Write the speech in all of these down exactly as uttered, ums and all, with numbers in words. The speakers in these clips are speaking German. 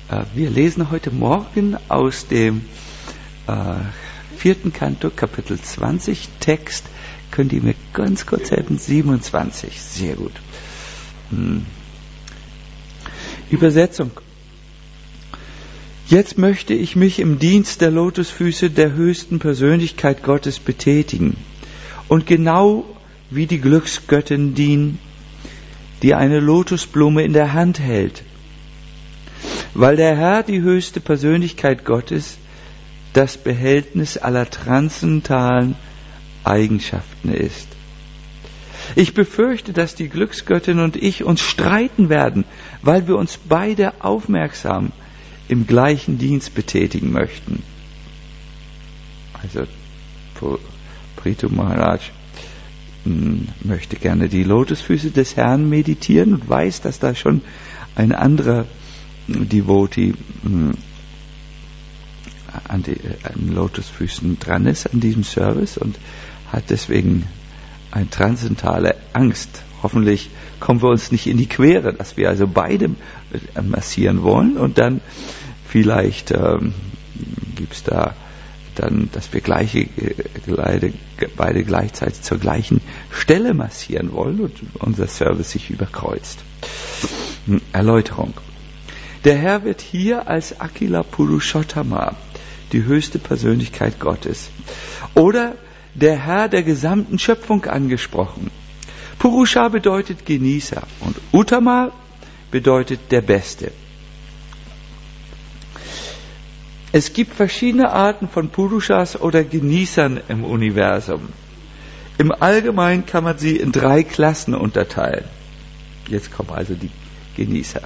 Äh, wir lesen heute Morgen aus dem äh, vierten Kanto, Kapitel zwanzig, Text, könnt ihr mir ganz kurz helfen, siebenundzwanzig, sehr gut. Hm. Übersetzung. Jetzt möchte ich mich im Dienst der Lotusfüße der höchsten Persönlichkeit Gottes betätigen und genau wie die Glücksgöttin dienen, die eine Lotusblume in der Hand hält, weil der Herr, die höchste Persönlichkeit Gottes, das Behältnis aller transzendentalen Eigenschaften ist. Ich befürchte, dass die Glücksgöttin und ich uns streiten werden, weil wir uns beide aufmerksam im gleichen Dienst betätigen möchten. Also Prithu Maharaj m, möchte gerne die Lotusfüße des Herrn meditieren und weiß, dass da schon ein anderer Devotee m, an, die, an Lotusfüßen dran ist, an diesem Service, und hat deswegen eine transzendentale Angst. Hoffentlich kommen wir uns nicht in die Quere, dass wir also beide massieren wollen und dann vielleicht ähm, gibt es da dann, dass wir gleiche, beide, beide gleichzeitig zur gleichen Stelle massieren wollen und unser Service sich überkreuzt. Erläuterung. Der Herr wird hier als Akila Purushottama, die höchste Persönlichkeit Gottes, oder der Herr der gesamten Schöpfung angesprochen. Purusha bedeutet Genießer und Uttama bedeutet der Beste. Es gibt verschiedene Arten von Purushas oder Genießern im Universum. Im Allgemeinen kann man sie in drei Klassen unterteilen. Jetzt kommen also die Genießer.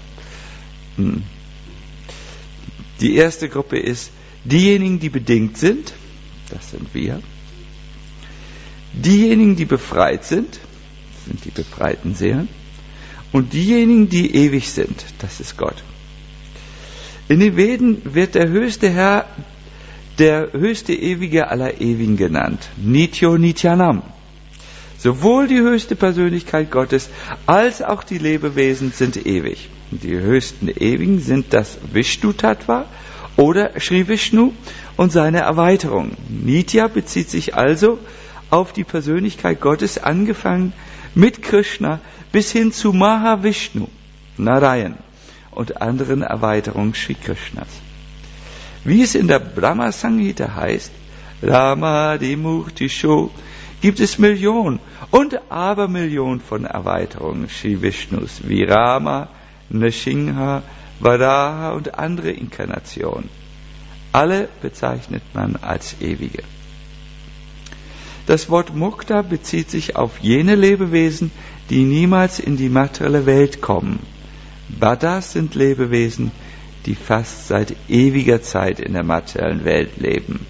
Die erste Gruppe ist diejenigen, die bedingt sind, das sind wir. Diejenigen, die befreit sind, das sind die befreiten Seelen. Und diejenigen, die ewig sind, das ist Gott. In den Veden wird der höchste Herr der höchste Ewige aller Ewigen genannt, Nityo Nityanam. Sowohl die höchste Persönlichkeit Gottes als auch die Lebewesen sind ewig. Die höchsten Ewigen sind das Vishnu-Tattva oder Sri Vishnu und seine Erweiterung. Nitya bezieht sich also auf die Persönlichkeit Gottes, angefangen mit Krishna bis hin zu Mahavishnu, Narayan und anderen Erweiterungen Sri Krishnas. Wie es in der Brahma Samhita heißt, Rama Dimurtisho, gibt es Millionen und Abermillionen von Erweiterungen Sri Vishnus, wie Rama, Nrsimha, Varaha und andere Inkarnationen. Alle bezeichnet man als Ewige. Das Wort Mukta bezieht sich auf jene Lebewesen, die niemals in die materielle Welt kommen. Baddhas sind Lebewesen, die fast seit ewiger Zeit in der materiellen Welt leben.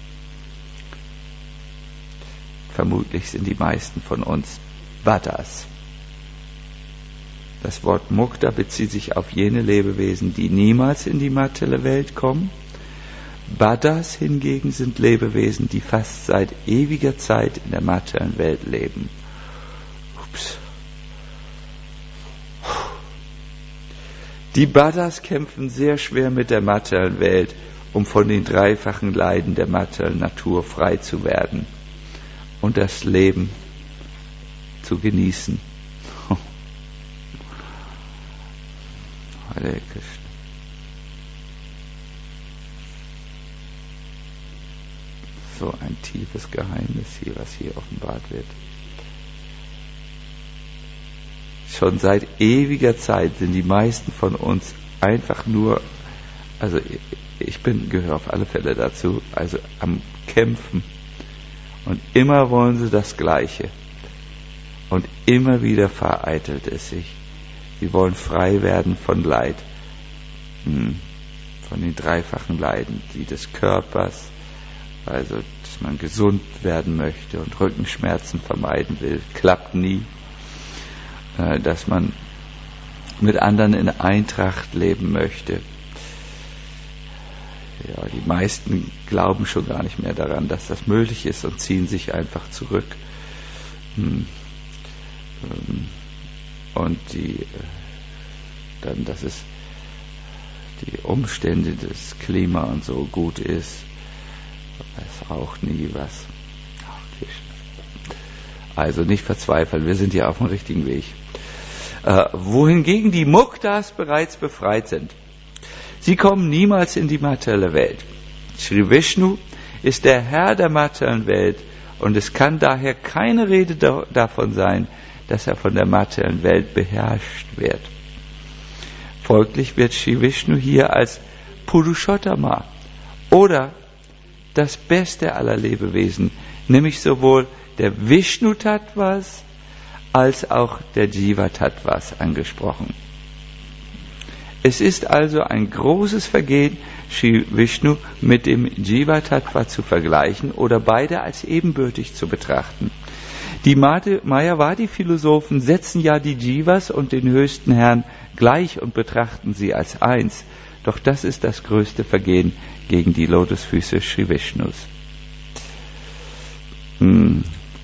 Vermutlich sind die meisten von uns Baddhas. Das Wort Mukta bezieht sich auf jene Lebewesen, die niemals in die materielle Welt kommen. Baddhas hingegen sind Lebewesen, die fast seit ewiger Zeit in der materiellen Welt leben. Ups. Die Baddhas kämpfen sehr schwer mit der materiellen Welt, um von den dreifachen Leiden der materiellen Natur frei zu werden und das Leben zu genießen. Hare Krishna. So ein tiefes Geheimnis hier, was hier offenbart wird. Schon seit ewiger Zeit sind die meisten von uns einfach nur, also ich bin, gehöre auf alle Fälle dazu, also am Kämpfen. Und immer wollen sie das Gleiche. Und immer wieder vereitelt es sich. Sie wollen frei werden von Leid. Von den dreifachen Leiden, die des Körpers, also dass man gesund werden möchte und Rückenschmerzen vermeiden will, klappt nie. Dass man mit anderen in Eintracht leben möchte. Ja, die meisten glauben schon gar nicht mehr daran, dass das möglich ist und ziehen sich einfach zurück. Und die, dann, das ist die Umstände, das Klima und so gut ist, ist auch nie was. Also nicht verzweifeln, wir sind hier auf dem richtigen Weg. Äh, wohingegen die Muktas bereits befreit sind. Sie kommen niemals in die materielle Welt. Sri Vishnu ist der Herr der materiellen Welt und es kann daher keine Rede da- davon sein, dass er von der materiellen Welt beherrscht wird. Folglich wird Sri Vishnu hier als Purushottama oder das Beste aller Lebewesen, nämlich sowohl der Vishnu-Tattvas als auch der Jiva-Tattvas angesprochen. Es ist also ein großes Vergehen, Sri Vishnu mit dem Jiva-Tattva zu vergleichen oder beide als ebenbürtig zu betrachten. Die Mayavadi-Philosophen setzen ja die Jivas und den höchsten Herrn gleich und betrachten sie als eins. Doch das ist das größte Vergehen gegen die Lotusfüße Sri Vishnus. Hm.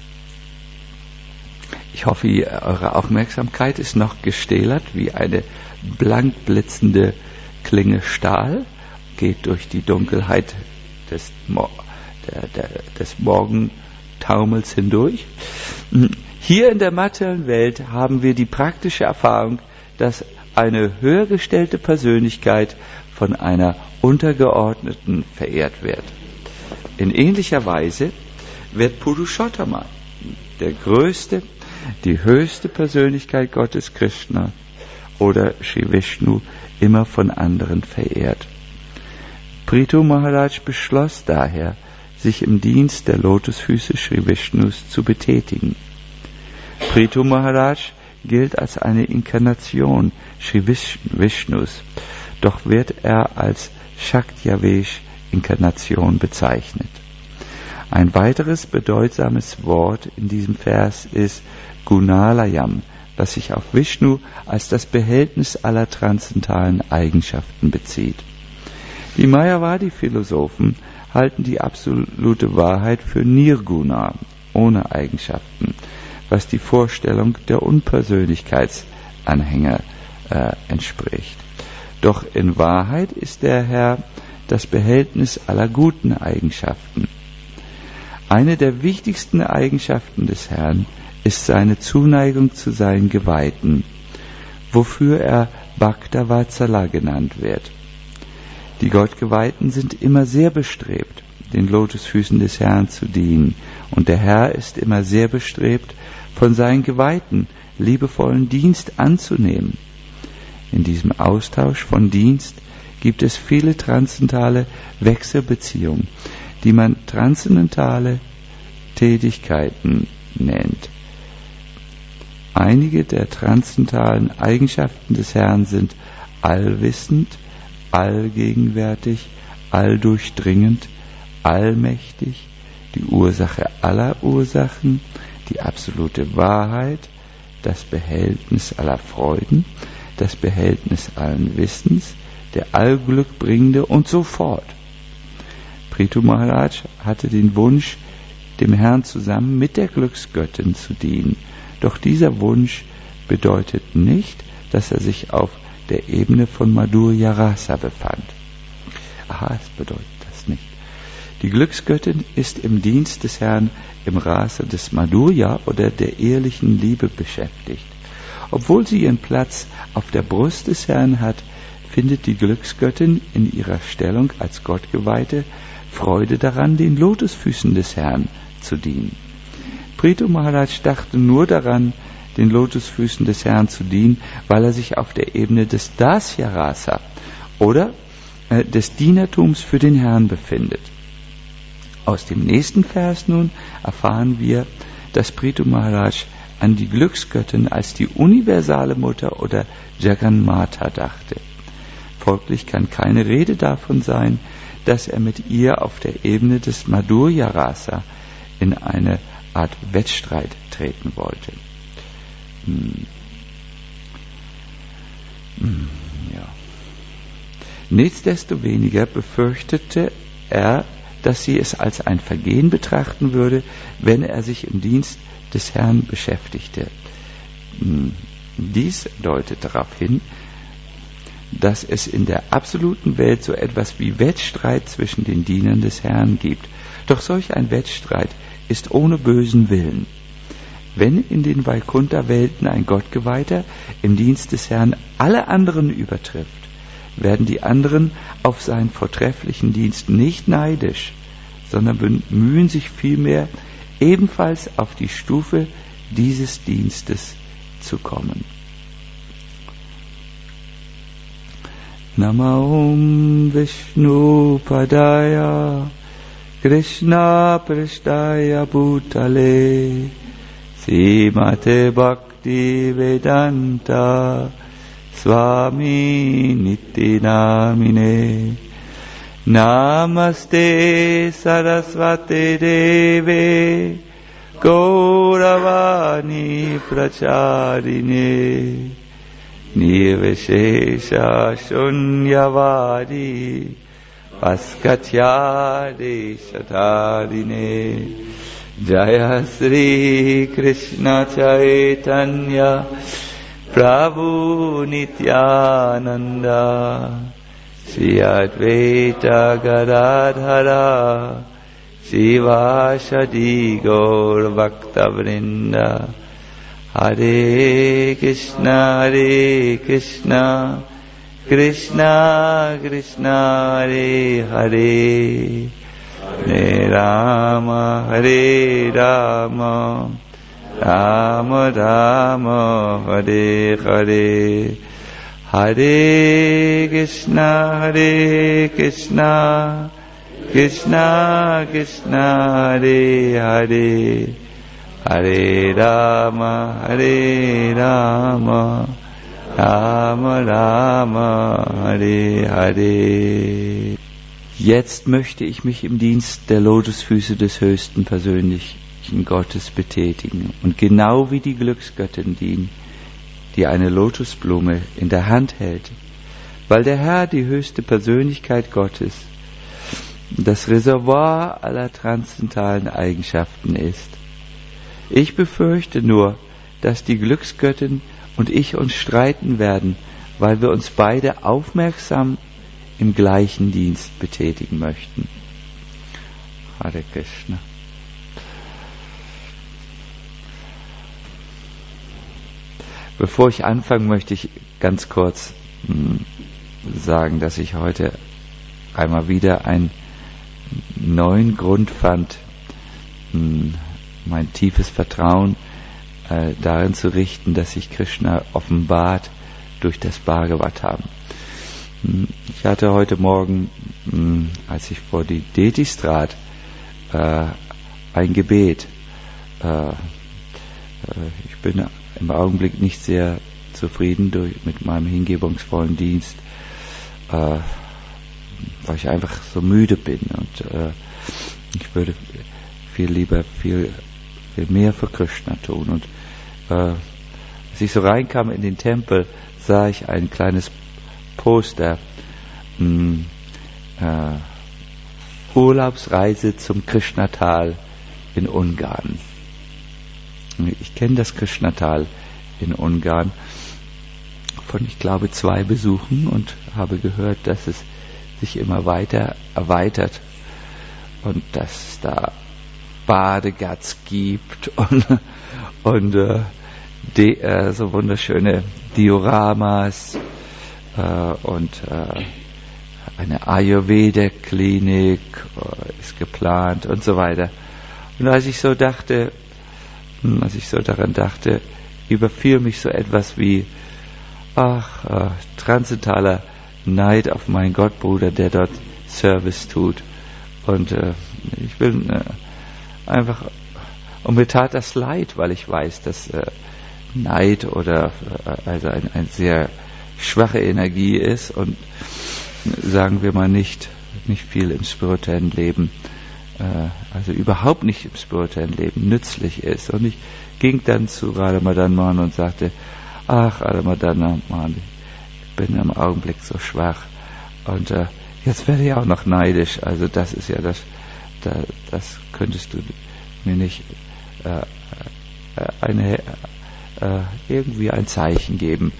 Ich hoffe, eure Aufmerksamkeit ist noch gestählert wie eine blank blitzende Klinge Stahl, geht durch die Dunkelheit des, Mo- der, der, des Morgentaumels hindurch. Hier in der materiellen Welt haben wir die praktische Erfahrung, dass eine höher gestellte Persönlichkeit von einer untergeordneten verehrt wird. In ähnlicher Weise wird Purushottama, der größte, die höchste Persönlichkeit Gottes Krishna oder Sri Vishnu, immer von anderen verehrt. Prithu Maharaj beschloss daher, sich im Dienst der Lotusfüße Sri Vishnus zu betätigen. Prithu Maharaj gilt als eine Inkarnation Sri Vishnus, doch wird er als Shaktyavesh-Inkarnation bezeichnet. Ein weiteres bedeutsames Wort in diesem Vers ist Gunalayam, was sich auf Vishnu als das Behältnis aller transzendentalen Eigenschaften bezieht. Die Mayavadi-Philosophen halten die absolute Wahrheit für Nirguna, ohne Eigenschaften, was die Vorstellung der Unpersönlichkeitsanhänger äh, entspricht. Doch in Wahrheit ist der Herr das Behältnis aller guten Eigenschaften. Eine der wichtigsten Eigenschaften des Herrn ist seine Zuneigung zu seinen Geweihten, wofür er Bhakta Vatsala genannt wird. Die Gottgeweihten sind immer sehr bestrebt, den Lotusfüßen des Herrn zu dienen, und der Herr ist immer sehr bestrebt, von seinen Geweihten liebevollen Dienst anzunehmen. In diesem Austausch von Dienst gibt es viele transzendentale Wechselbeziehungen, die man transzendentale Tätigkeiten nennt. Einige der transzendentalen Eigenschaften des Herrn sind allwissend, allgegenwärtig, alldurchdringend, allmächtig, die Ursache aller Ursachen, die absolute Wahrheit, das Behältnis aller Freuden, das Behältnis allen Wissens, der Allglückbringende und so fort. Prithu Maharaj hatte den Wunsch, dem Herrn zusammen mit der Glücksgöttin zu dienen. Doch dieser Wunsch bedeutet nicht, dass er sich auf der Ebene von Madhurya Rasa befand. Aha, es bedeutet das nicht. Die Glücksgöttin ist im Dienst des Herrn im Rasa des Madhurya oder der ehelichen Liebe beschäftigt. Obwohl sie ihren Platz auf der Brust des Herrn hat, findet die Glücksgöttin in ihrer Stellung als Gottgeweihte Freude daran, den Lotusfüßen des Herrn zu dienen. Prithu Maharaj dachte nur daran, den Lotusfüßen des Herrn zu dienen, weil er sich auf der Ebene des Dasya Rasa oder äh, des Dienertums für den Herrn befindet. Aus dem nächsten Vers nun erfahren wir, dass Prithu Maharaj an die Glücksgöttin als die universale Mutter oder Jagannmata dachte. Folglich kann keine Rede davon sein, dass er mit ihr auf der Ebene des Madhurya Rasa in eine Art Wettstreit treten wollte. Hm. Hm, ja. Nichtsdestoweniger befürchtete er, dass sie es als ein Vergehen betrachten würde, wenn er sich im Dienst des Herrn beschäftigte. Hm. Dies deutet darauf hin, dass es in der absoluten Welt so etwas wie Wettstreit zwischen den Dienern des Herrn gibt. Doch solch ein Wettstreit ist ohne bösen Willen. Wenn in den Vaikuntha-Welten ein Gottgeweihter im Dienst des Herrn alle anderen übertrifft, werden die anderen auf seinen vortrefflichen Dienst nicht neidisch, sondern bemühen sich vielmehr, ebenfalls auf die Stufe dieses Dienstes zu kommen. Namo Vishnu Padaya Krishna Prishtaya Bhutale Srimate Bhakti Vedanta Swami Niti Namine Namaste Saraswate Deve Gauravani Pracharine Nirvishesha Shunyavadi Paskatyade Shatarine Jaya Sri Krishna Chaitanya Prabhu Nityananda Shri Advaita Gadadhara Shivashadi Gaur Bhakta Vrinda Hare Krishna Hare Krishna Krishna Krishna Hare Hare Hare Rama Hare Rama Rama Rama Hare Hare Hare Krishna Hare Krishna Krishna Krishna Hare Hare Hare Rama Hare Rama Rama Rama Hare Hare. Jetzt möchte ich mich im Dienst der Lotusfüße des höchsten persönlichen Gottes betätigen und genau wie die Glücksgöttin dienen, die eine Lotusblume in der Hand hält, weil der Herr die höchste Persönlichkeit Gottes, das Reservoir aller transzendentalen Eigenschaften ist. Ich befürchte nur, dass die Glücksgöttin und ich uns streiten werden, weil wir uns beide aufmerksam im gleichen Dienst betätigen möchten. Hare Krishna. Bevor ich anfange, möchte ich ganz kurz mh, sagen, dass ich heute einmal wieder einen neuen Grund fand, mh, mein tiefes Vertrauen äh, darin zu richten, dass sich Krishna offenbart durch das Bhagavatam. Ich hatte heute Morgen, mh, als ich vor die Detis trat, äh, ein Gebet. Äh, äh, ich bin im Augenblick nicht sehr zufrieden durch, mit meinem hingebungsvollen Dienst, äh, weil ich einfach so müde bin und äh, ich würde viel lieber viel, viel mehr für Krishna tun. Und äh, als ich so reinkam in den Tempel, sah ich ein kleines Poster, mh, äh, Urlaubsreise zum Krishnatal in Ungarn. Ich kenne das Krishnatal in Ungarn von, ich glaube, zwei Besuchen und habe gehört, dass es sich immer weiter erweitert und dass es da Badegatz gibt und, und äh, die, äh, so wunderschöne Dioramas äh, und äh, eine Ayurveda-Klinik äh, ist geplant und so weiter. Und als ich so dachte, als ich so daran dachte, überfiel mich so etwas wie, ach, äh, transzendentaler Neid auf meinen Gottbruder, der dort Service tut. Und äh, ich will äh, einfach, und mir tat das leid, weil ich weiß, dass äh, Neid oder äh, also ein, ein sehr schwache Energie ist und sagen wir mal nicht, nicht viel im spirituellen Leben, äh, also überhaupt nicht im spirituellen Leben nützlich ist. Und ich ging dann zu Radhamadanman und sagte, ach Radhamadanman, ich bin im Augenblick so schwach und äh, jetzt werde ich auch noch neidisch, also das ist ja das, da, das könntest du mir nicht äh, eine, äh, irgendwie ein Zeichen geben.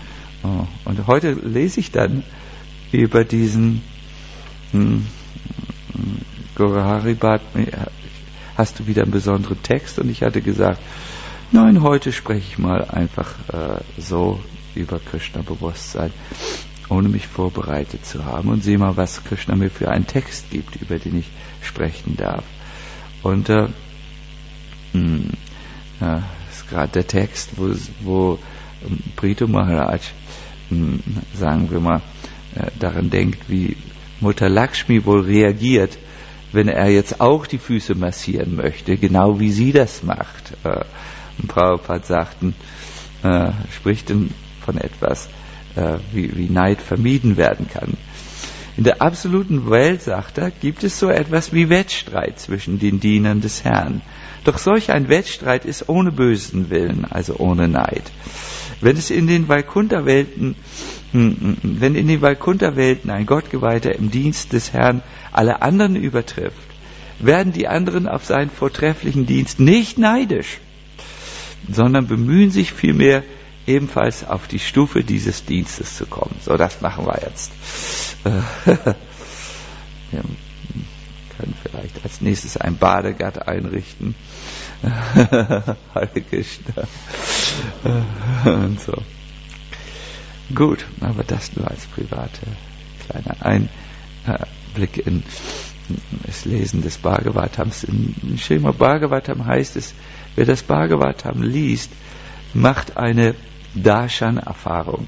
Oh, und heute lese ich dann über diesen hm, Gauraharibat, hast du wieder einen besonderen Text? Und ich hatte gesagt, nein, heute spreche ich mal einfach äh, so über Krishna-Bewusstsein, ohne mich vorbereitet zu haben, und sehe mal, was Krishna mir für einen Text gibt, über den ich sprechen darf. Und äh, mh, äh, ist gerade der Text, wo, wo ähm, Prithu Maharaj, mh, sagen wir mal, äh, daran denkt, wie Mutter Lakshmi wohl reagiert, wenn er jetzt auch die Füße massieren möchte, genau wie sie das macht. Äh, und Prabhupada sagten, äh, spricht denn von etwas, äh, wie, wie Neid vermieden werden kann. In der absoluten Welt, sagt er, gibt es so etwas wie Wettstreit zwischen den Dienern des Herrn. Doch solch ein Wettstreit ist ohne bösen Willen, also ohne Neid. Wenn es in den Vaikuntha-Welten, wenn in den Vaikuntha-Welten ein Gottgeweihter im Dienst des Herrn alle anderen übertrifft, werden die anderen auf seinen vortrefflichen Dienst nicht neidisch, sondern bemühen sich vielmehr, ebenfalls auf die Stufe dieses Dienstes zu kommen. So, das machen wir jetzt. Wir können vielleicht als nächstes ein Badegat einrichten. Hare Krishna. Und so. Gut, aber das nur als privater kleiner Einblick in das Lesen des Bhagavatams. In Srimad Bhagavatam heißt es, wer das Bhagavatam liest, macht eine Darshan-Erfahrung.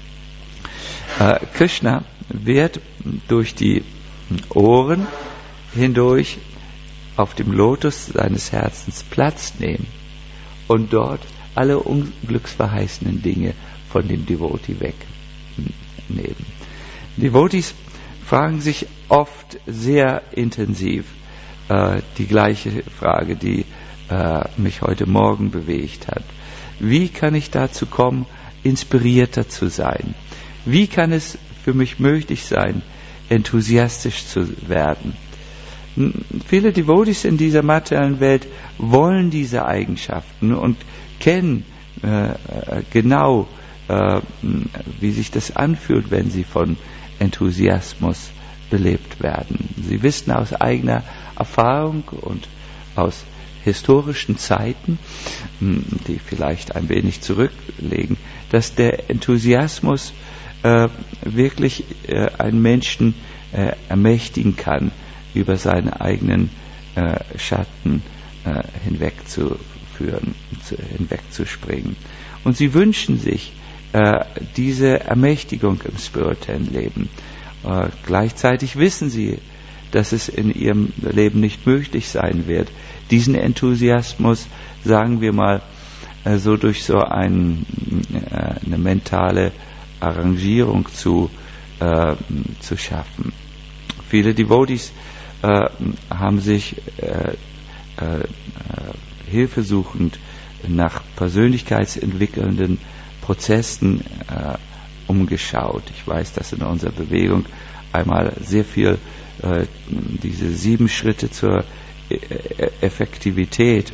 Äh, Krishna wird durch die Ohren hindurch auf dem Lotus seines Herzens Platz nehmen und dort alle unglücksverheißenden Dinge von dem Devotee wegnehmen. Devotees fragen sich oft sehr intensiv äh, die gleiche Frage, die äh, mich heute Morgen bewegt hat. Wie kann ich dazu kommen, inspirierter zu sein? Wie kann es für mich möglich sein, enthusiastisch zu werden? Viele Devotees in dieser materiellen Welt wollen diese Eigenschaften und kennen äh, genau, äh, wie sich das anfühlt, wenn sie von Enthusiasmus belebt werden. Sie wissen aus eigener Erfahrung und aus historischen Zeiten, die vielleicht ein wenig zurücklegen, dass der Enthusiasmus äh, wirklich äh, einen Menschen äh, ermächtigen kann, über seine eigenen äh, Schatten äh, hinwegzuführen, zu, hinwegzuspringen. Und sie wünschen sich äh, diese Ermächtigung im spirituellen Leben. Äh, gleichzeitig wissen sie, dass es in ihrem Leben nicht möglich sein wird, diesen Enthusiasmus, sagen wir mal, äh, so durch so ein, äh, eine mentale Arrangierung zu, äh, zu schaffen. Viele Devotees äh, haben sich äh, äh, hilfesuchend nach persönlichkeitsentwickelnden Prozessen äh, umgeschaut. Ich weiß, dass in unserer Bewegung einmal sehr viel äh, diese sieben Schritte zur e- Effektivität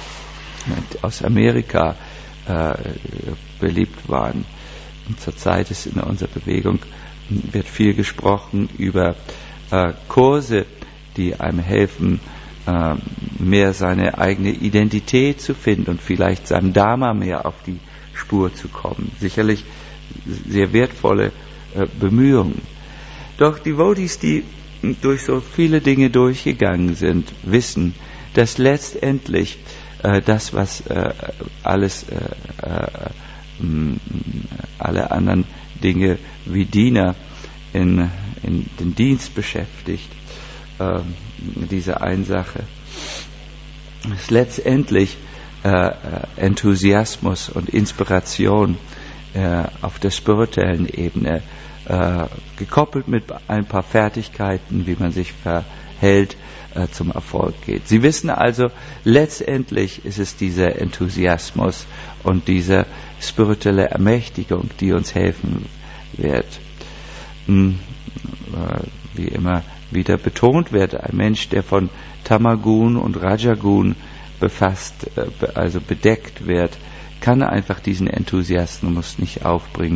aus Amerika äh, beliebt waren. Und zurzeit ist in unserer Bewegung wird viel gesprochen über äh, Kurse, die einem helfen, äh, mehr seine eigene Identität zu finden und vielleicht seinem Dharma mehr auf die Spur zu kommen. Sicherlich sehr wertvolle äh, Bemühungen. Doch die Devotees, die durch so viele Dinge durchgegangen sind, wissen, dass letztendlich äh, das, was äh, alles, äh, äh, mh, alle anderen Dinge wie Diener in, in den Dienst beschäftigt, äh, diese eine Sache, ist letztendlich äh, Enthusiasmus und Inspiration äh, auf der spirituellen Ebene, äh, gekoppelt mit ein paar Fertigkeiten, wie man sich verhält, äh, zum Erfolg geht. Sie wissen also, letztendlich ist es dieser Enthusiasmus und diese spirituelle Ermächtigung, die uns helfen wird. Hm, äh, wie immer wieder betont wird, ein Mensch, der von Tamagun und Rajagun befasst, äh, also bedeckt wird, kann einfach diesen Enthusiasmus nicht aufbringen,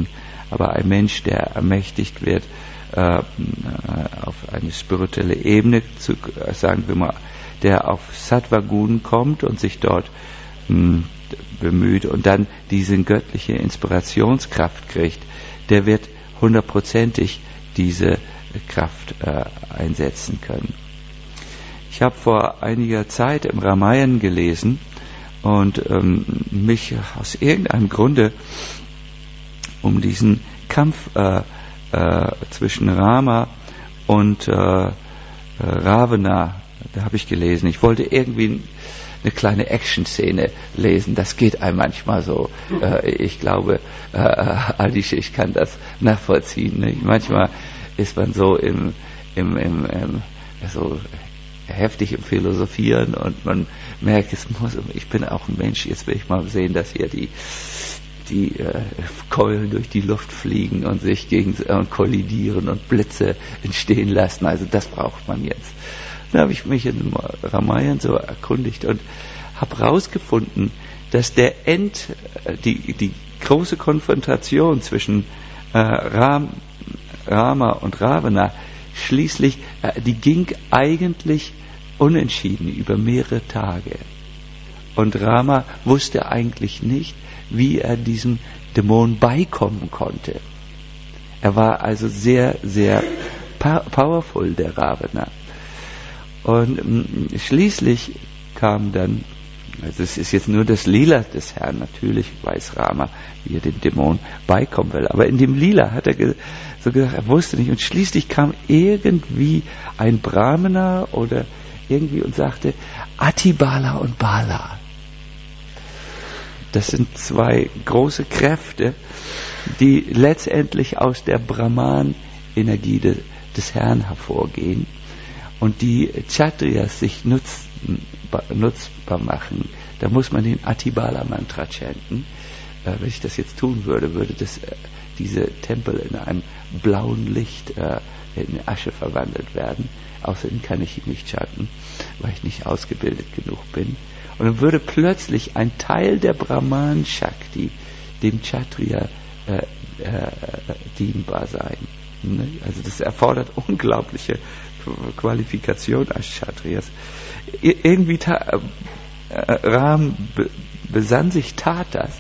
Aber ein Mensch, der ermächtigt wird, äh, auf eine spirituelle Ebene zu, äh, sagen wir mal, der auf Sattva-Gun kommt und sich dort mh, bemüht und dann diese göttliche Inspirationskraft kriegt, der wird hundertprozentig diese Kraft äh, einsetzen können. Ich habe vor einiger Zeit im Ramayana gelesen und ähm, mich aus irgendeinem Grunde um diesen Kampf äh, äh, zwischen Rama und äh, äh, Ravana, da habe ich gelesen. Ich wollte irgendwie eine kleine Action-Szene lesen. Das geht einem manchmal so. Äh, ich glaube, äh, Alice, ich kann das nachvollziehen. Ne? Manchmal ist man so im, im, im, im so heftig im Philosophieren und man merkt, es muss, ich bin auch ein Mensch, jetzt will ich mal sehen, dass hier die die äh, Keulen durch die Luft fliegen und sich gegen äh, kollidieren und Blitze entstehen lassen. Also das braucht man jetzt. Da habe ich mich in Ramayana so erkundigt und habe herausgefunden, dass der End, die, die große Konfrontation zwischen äh, Ram, Rama und Ravana schließlich, äh, die ging eigentlich unentschieden über mehrere Tage. Und Rama wusste eigentlich nicht, wie er diesem Dämon beikommen konnte. Er war also sehr, sehr powerful, der Ravana. Und mh, schließlich kam dann, also es ist jetzt nur das Lila des Herrn, natürlich weiß Rama, wie er dem Dämon beikommen will, aber in dem Lila hat er ge- so gesagt, er wusste nicht, und schließlich kam irgendwie ein Brahmana oder irgendwie und sagte, Atibala und Bala. Das sind zwei große Kräfte, die letztendlich aus der Brahman-Energie de, des Herrn hervorgehen und die Kshatriyas sich nutz, nutzbar machen. Da muss man den Atibala-Mantra chanten. Äh, wenn ich das jetzt tun würde, würde das, äh, diese Tempel in einem blauen Licht äh, in Asche verwandelt werden. Außerdem kann ich ihn nicht chanten, weil ich nicht ausgebildet genug bin. Und dann würde plötzlich ein Teil der Brahman-Shakti dem Kshatriya äh, äh, dienbar sein. Ne? Also das erfordert unglaubliche Qualifikation als Kshatriyas. Ir- irgendwie ta- äh, Ram be- besann sich, tat das,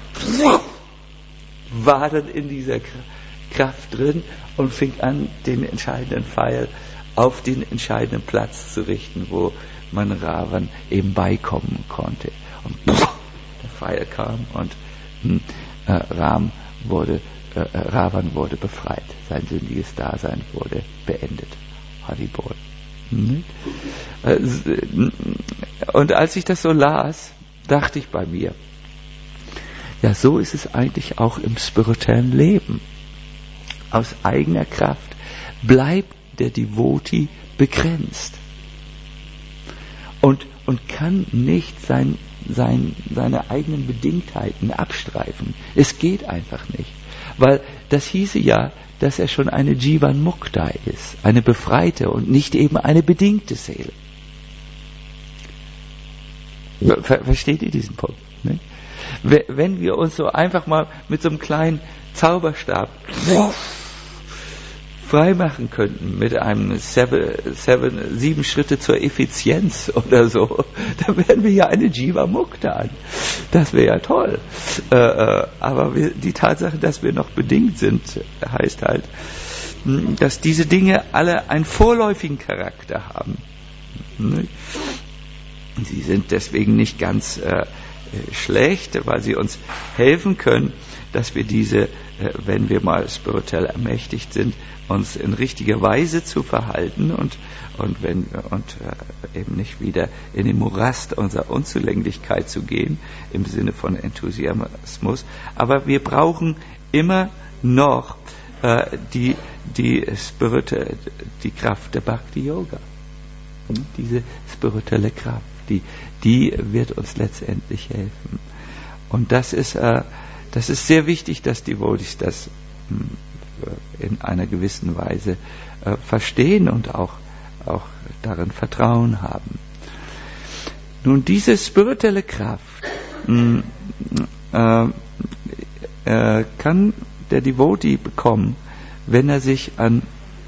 war dann in dieser Kraft drin und fing an, den entscheidenden Pfeil auf den entscheidenden Platz zu richten, wo man Ravan eben beikommen konnte. Und der Pfeil kam und äh, Ram wurde, äh, Ravan wurde befreit. Sein sündiges Dasein wurde beendet. Haribol. Mhm. Und als ich das so las, dachte ich bei mir, ja, so ist es eigentlich auch im spirituellen Leben. Aus eigener Kraft bleibt der Devotee begrenzt. Und, und kann nicht sein, sein, seine eigenen Bedingtheiten abstreifen. Es geht einfach nicht. Weil das hieße ja, dass er schon eine Jivan Mukta ist, eine befreite und nicht eben eine bedingte Seele. Ver, versteht ihr diesen Punkt? Ne? Wenn wir uns so einfach mal mit so einem kleinen Zauberstab freimachen könnten mit einem seven, seven, sieben Schritte zur Effizienz oder so, dann wären wir ja eine Jiva Mukta. Das wäre ja toll. Äh, aber wir, die Tatsache, dass wir noch bedingt sind, heißt halt, dass diese Dinge alle einen vorläufigen Charakter haben. Sie sind deswegen nicht ganz äh, schlecht, weil sie uns helfen können, dass wir diese, äh, wenn wir mal spirituell ermächtigt sind, uns in richtiger Weise zu verhalten und, und, wenn, und äh, eben nicht wieder in den Morast unserer Unzulänglichkeit zu gehen, im Sinne von Enthusiasmus. Aber wir brauchen immer noch äh, die, die, spirituelle, die Kraft der Bhakti-Yoga. Hm? Diese spirituelle Kraft, die, die wird uns letztendlich helfen. Und das ist, äh, das ist sehr wichtig, dass die Devotees das hm, in einer gewissen Weise äh, verstehen und auch, auch darin Vertrauen haben. Nun, diese spirituelle Kraft mh, äh, äh, kann der Devotee bekommen, wenn er sich an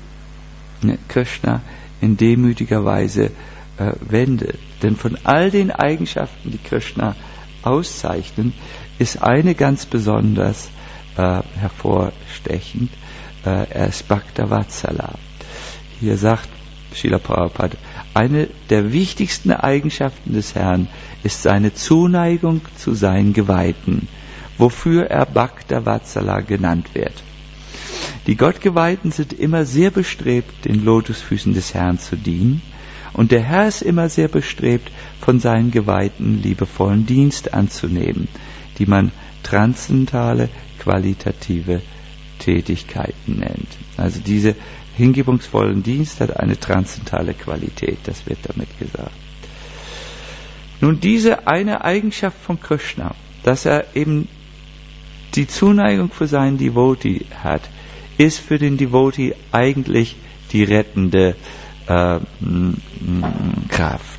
Krishna in demütiger Weise äh, wendet. Denn von all den Eigenschaften, die Krishna auszeichnen, ist eine ganz besonders äh, hervorstechend. Äh, er ist Bhaktavatsala. Hier sagt Srila Prabhupada, eine der wichtigsten Eigenschaften des Herrn ist seine Zuneigung zu seinen Geweihten, wofür er Bhaktavatsala genannt wird. Die Gottgeweihten sind immer sehr bestrebt, den Lotusfüßen des Herrn zu dienen, und der Herr ist immer sehr bestrebt, von seinen Geweihten liebevollen Dienst anzunehmen, die man transzendentale, qualitative Tätigkeiten nennt. Also diese hingebungsvollen Dienst hat eine transzendentale Qualität, das wird damit gesagt. Nun, diese eine Eigenschaft von Krishna, dass er eben die Zuneigung für seinen Devotee hat, ist für den Devotee eigentlich die rettende äh, Kraft.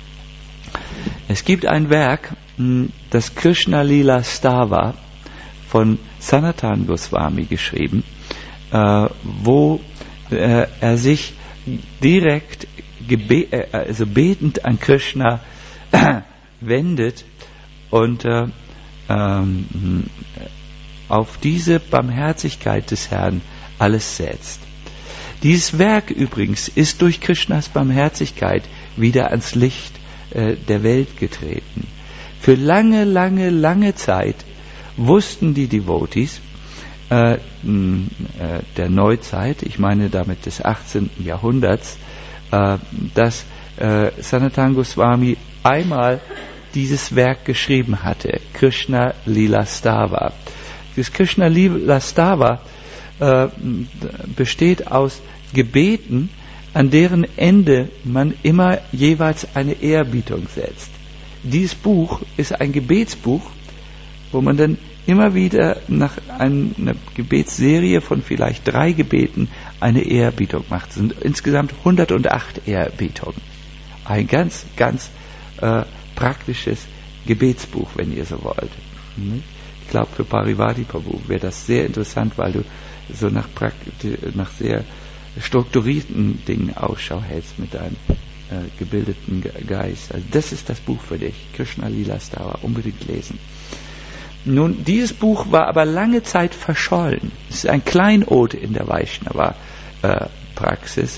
Es gibt ein Werk, das Krishna Lila Stava von Sanatana Goswami geschrieben, äh, wo äh, er sich direkt gebe- äh, also betend an Krishna äh, wendet und äh, ähm, auf diese Barmherzigkeit des Herrn alles setzt. Dieses Werk übrigens ist durch Krishnas Barmherzigkeit wieder ans Licht äh, der Welt getreten. Für lange, lange, lange Zeit wussten die Devotees äh, äh, der Neuzeit, ich meine damit des achtzehnten Jahrhunderts, äh, dass äh, Sanatana Goswami einmal dieses Werk geschrieben hatte, Krishna Lila Stava. Das Krishna Lila Stava äh, besteht aus Gebeten, an deren Ende man immer jeweils eine Ehrerbietung setzt. Dieses Buch ist ein Gebetsbuch, wo man dann immer wieder nach einer Gebetsserie von vielleicht drei Gebeten eine Ehrerbietung macht. Es sind insgesamt hundertacht Ehrerbietungen. Ein ganz, ganz äh, praktisches Gebetsbuch, wenn ihr so wollt. Ich glaube, für Parivati Prabhu wäre das sehr interessant, weil du so nach, Prakt- nach sehr strukturierten Dingen Ausschau hältst mit deinem äh, gebildeten Geist. Also das ist das Buch für dich, Krishna Lila Stava, unbedingt lesen. Nun, dieses Buch war aber lange Zeit verschollen. Es ist ein Kleinod in der Vaishnava-Praxis.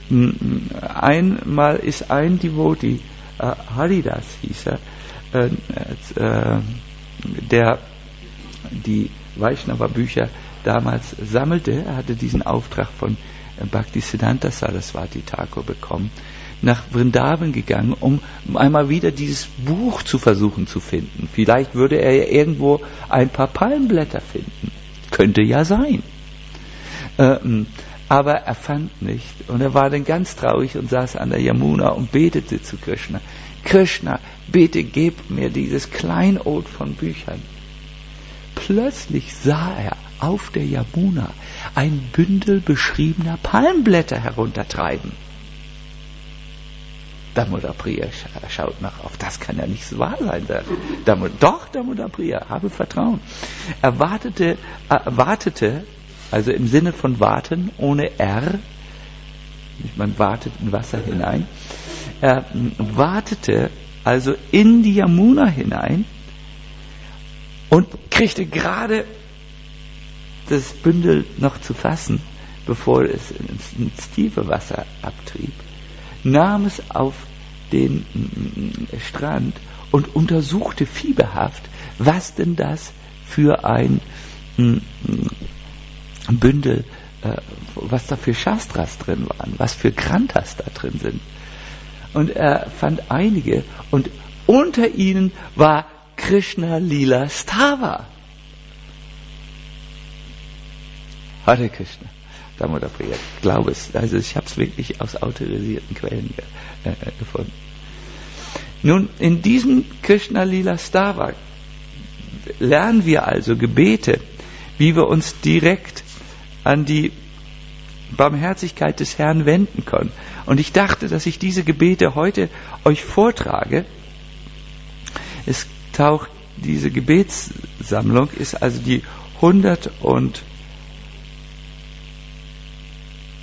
Einmal ist ein Devotee, äh, Haridas hieß er, äh, äh, der die Vaishnava-Bücher damals sammelte. Er hatte diesen Auftrag von Bhaktisiddhanta Saraswati Thakur bekommen, nach Vrindavan gegangen, um einmal wieder dieses Buch zu versuchen zu finden. Vielleicht würde er ja irgendwo ein paar Palmblätter finden. Könnte ja sein. Ähm, aber er fand nicht. Und er war dann ganz traurig und saß an der Yamuna und betete zu Krishna. Krishna, bitte gib mir dieses Kleinod von Büchern. Plötzlich sah er auf der Yamuna ein Bündel beschriebener Palmblätter heruntertreiben. Damodar Priya schaut nach auf, das kann ja nicht wahr sein. Damodar, doch, Damodar Priya, habe Vertrauen. Er wartete, äh, wartete, also im Sinne von warten, ohne R, man wartet in Wasser hinein, er wartete also in die Yamuna hinein und kriegte gerade das Bündel noch zu fassen, bevor es ins, ins tiefe Wasser abtrieb, nahm es auf den Strand und untersuchte fieberhaft, was denn das für ein Bündel, was da für Shastras drin waren, was für Granthas da drin sind. Und er fand einige, und unter ihnen war Krishna Lila Stava. Hare Krishna. Damodar Priya. Ich glaube es. Also ich habe es wirklich aus autorisierten Quellen äh, gefunden. Nun, in diesem Krishna Lila Stava lernen wir also Gebete, wie wir uns direkt an die Barmherzigkeit des Herrn wenden können. Und ich dachte, dass ich diese Gebete heute euch vortrage. Es taucht, diese Gebetssammlung ist also die hundertachtzigste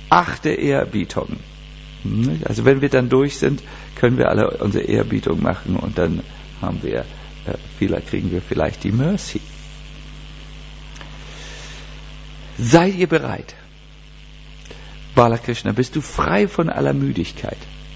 achte Ehrerbietung. Also wenn wir dann durch sind, können wir alle unsere Ehrerbietung machen und dann haben wir, äh, vielleicht kriegen wir vielleicht die Mercy. Seid ihr bereit? Balakrishna, bist du frei von aller Müdigkeit?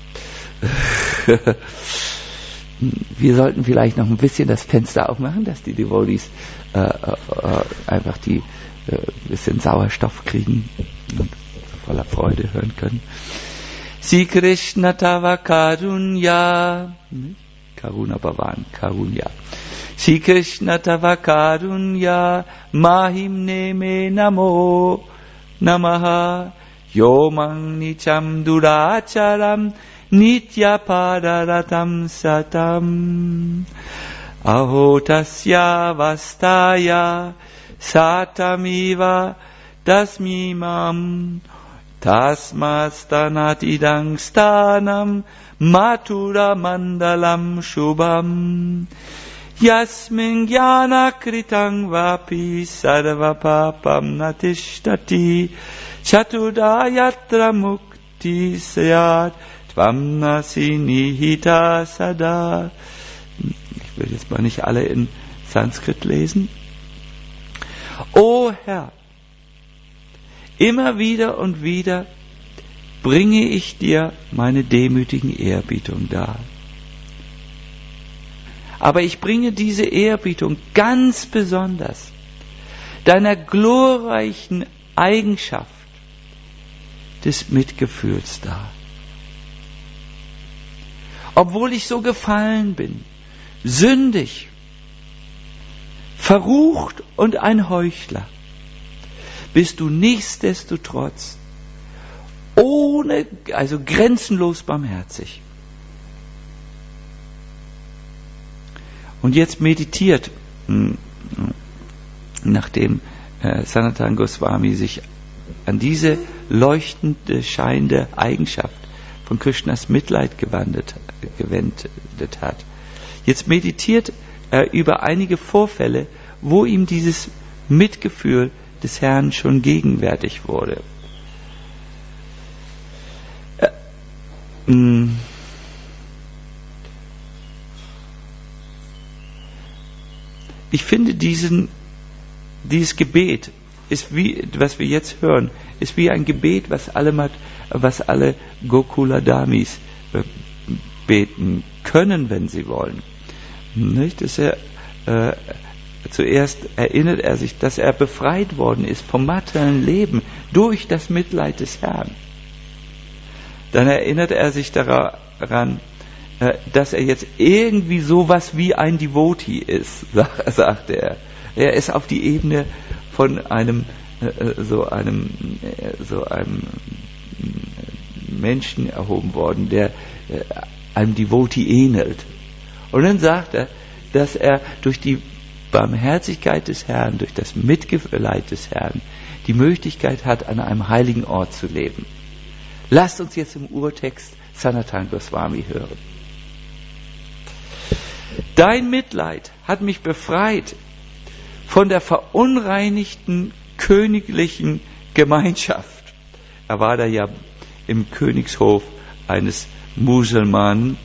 Wir sollten vielleicht noch ein bisschen das Fenster aufmachen, dass die Devotees äh, äh, einfach die äh, bisschen Sauerstoff kriegen und voller Freude hören können. Sri Krishna Tava Karunya, Karuna Bhavan, Karunya. Sri Krishna Tava Karunya, Mahim Neme Namo Namaha, Yomang Nicham Duracharam, Nitya Padaratam Satam, Aho Tasya Vastaya, Satamiva Dasmimam, Tasmastanat idang stanam matura mandalam shubham yasmin jnana kritang vapi sarva papam natishtati chatudayatra mukti sayat tvam nasi nihita sada. Ich will jetzt mal nicht alle in Sanskrit lesen. O Herr, immer wieder und wieder bringe ich dir meine demütigen Ehrerbietung dar. Aber ich bringe diese Ehrerbietung ganz besonders deiner glorreichen Eigenschaft des Mitgefühls dar. Obwohl ich so gefallen bin, sündig, verrucht und ein Heuchler, bist du nichtsdestotrotz ohne, also grenzenlos barmherzig. Und jetzt meditiert, nachdem äh, Sanatana Goswami sich an diese leuchtende, scheinende Eigenschaft von Krishnas Mitleid gewandet, gewendet hat. Jetzt meditiert er über einige Vorfälle, wo ihm dieses Mitgefühl des Herrn schon gegenwärtig wurde. Äh, mh. Ich finde diesen, dieses Gebet ist wie, was wir jetzt hören, ist wie ein Gebet, was alle, was alle Gokula-Damis äh, beten können, wenn sie wollen. Nicht? Dass er, äh, zuerst erinnert er sich, dass er befreit worden ist vom materiellen Leben durch das Mitleid des Herrn. Dann erinnert er sich daran, äh, dass er jetzt irgendwie sowas wie ein Devotee ist, sagt er. Er ist auf die Ebene von einem äh, so einem äh, so einem Menschen erhoben worden, der äh, einem Devotee ähnelt. Und dann sagt er, dass er durch die Barmherzigkeit des Herrn, durch das Mitleid des Herrn, die Möglichkeit hat, an einem heiligen Ort zu leben. Lasst uns jetzt im Urtext Sanatana Goswami hören. Dein Mitleid hat mich befreit von der verunreinigten königlichen Gemeinschaft. Er war da ja im Königshof eines Muselmanen,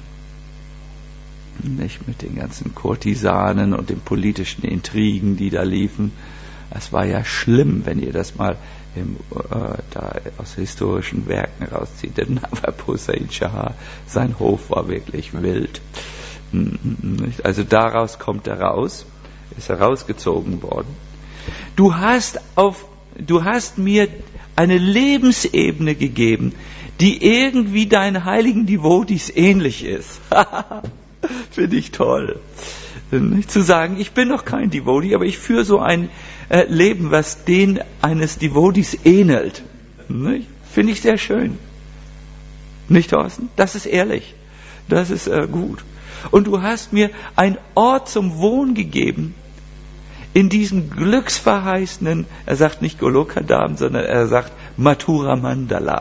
nicht mit den ganzen Kurtisanen und den politischen Intrigen, die da liefen. Es war ja schlimm, wenn ihr das mal im, äh, da aus historischen Werken rauszieht. Denn Nawab Hussain Shah, sein Hof war wirklich wild. Also daraus kommt er raus, ist herausgezogen worden. Du hast auf, du hast mir eine Lebensebene gegeben, die irgendwie deinen heiligen Devotees ähnlich ist. Finde ich toll. Nicht zu sagen, ich bin noch kein Devotee, aber ich führe so ein äh, Leben, was den eines Devotees ähnelt. Finde ich sehr schön. Nicht, Thorsten? Das ist ehrlich. Das ist äh, gut. Und du hast mir einen Ort zum Wohnen gegeben, in diesem glücksverheißenen, er sagt nicht Golokadam, sondern er sagt Mathura Mandala.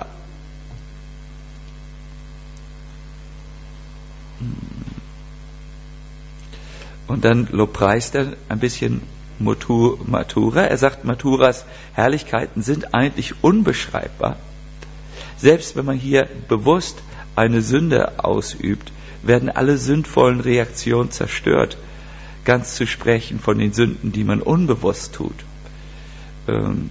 Und dann lobpreist er ein bisschen Mathura. Er sagt, Mathuras Herrlichkeiten sind eigentlich unbeschreibbar. Selbst wenn man hier bewusst eine Sünde ausübt, werden alle sündvollen Reaktionen zerstört. Ganz zu sprechen von den Sünden, die man unbewusst tut. Ähm,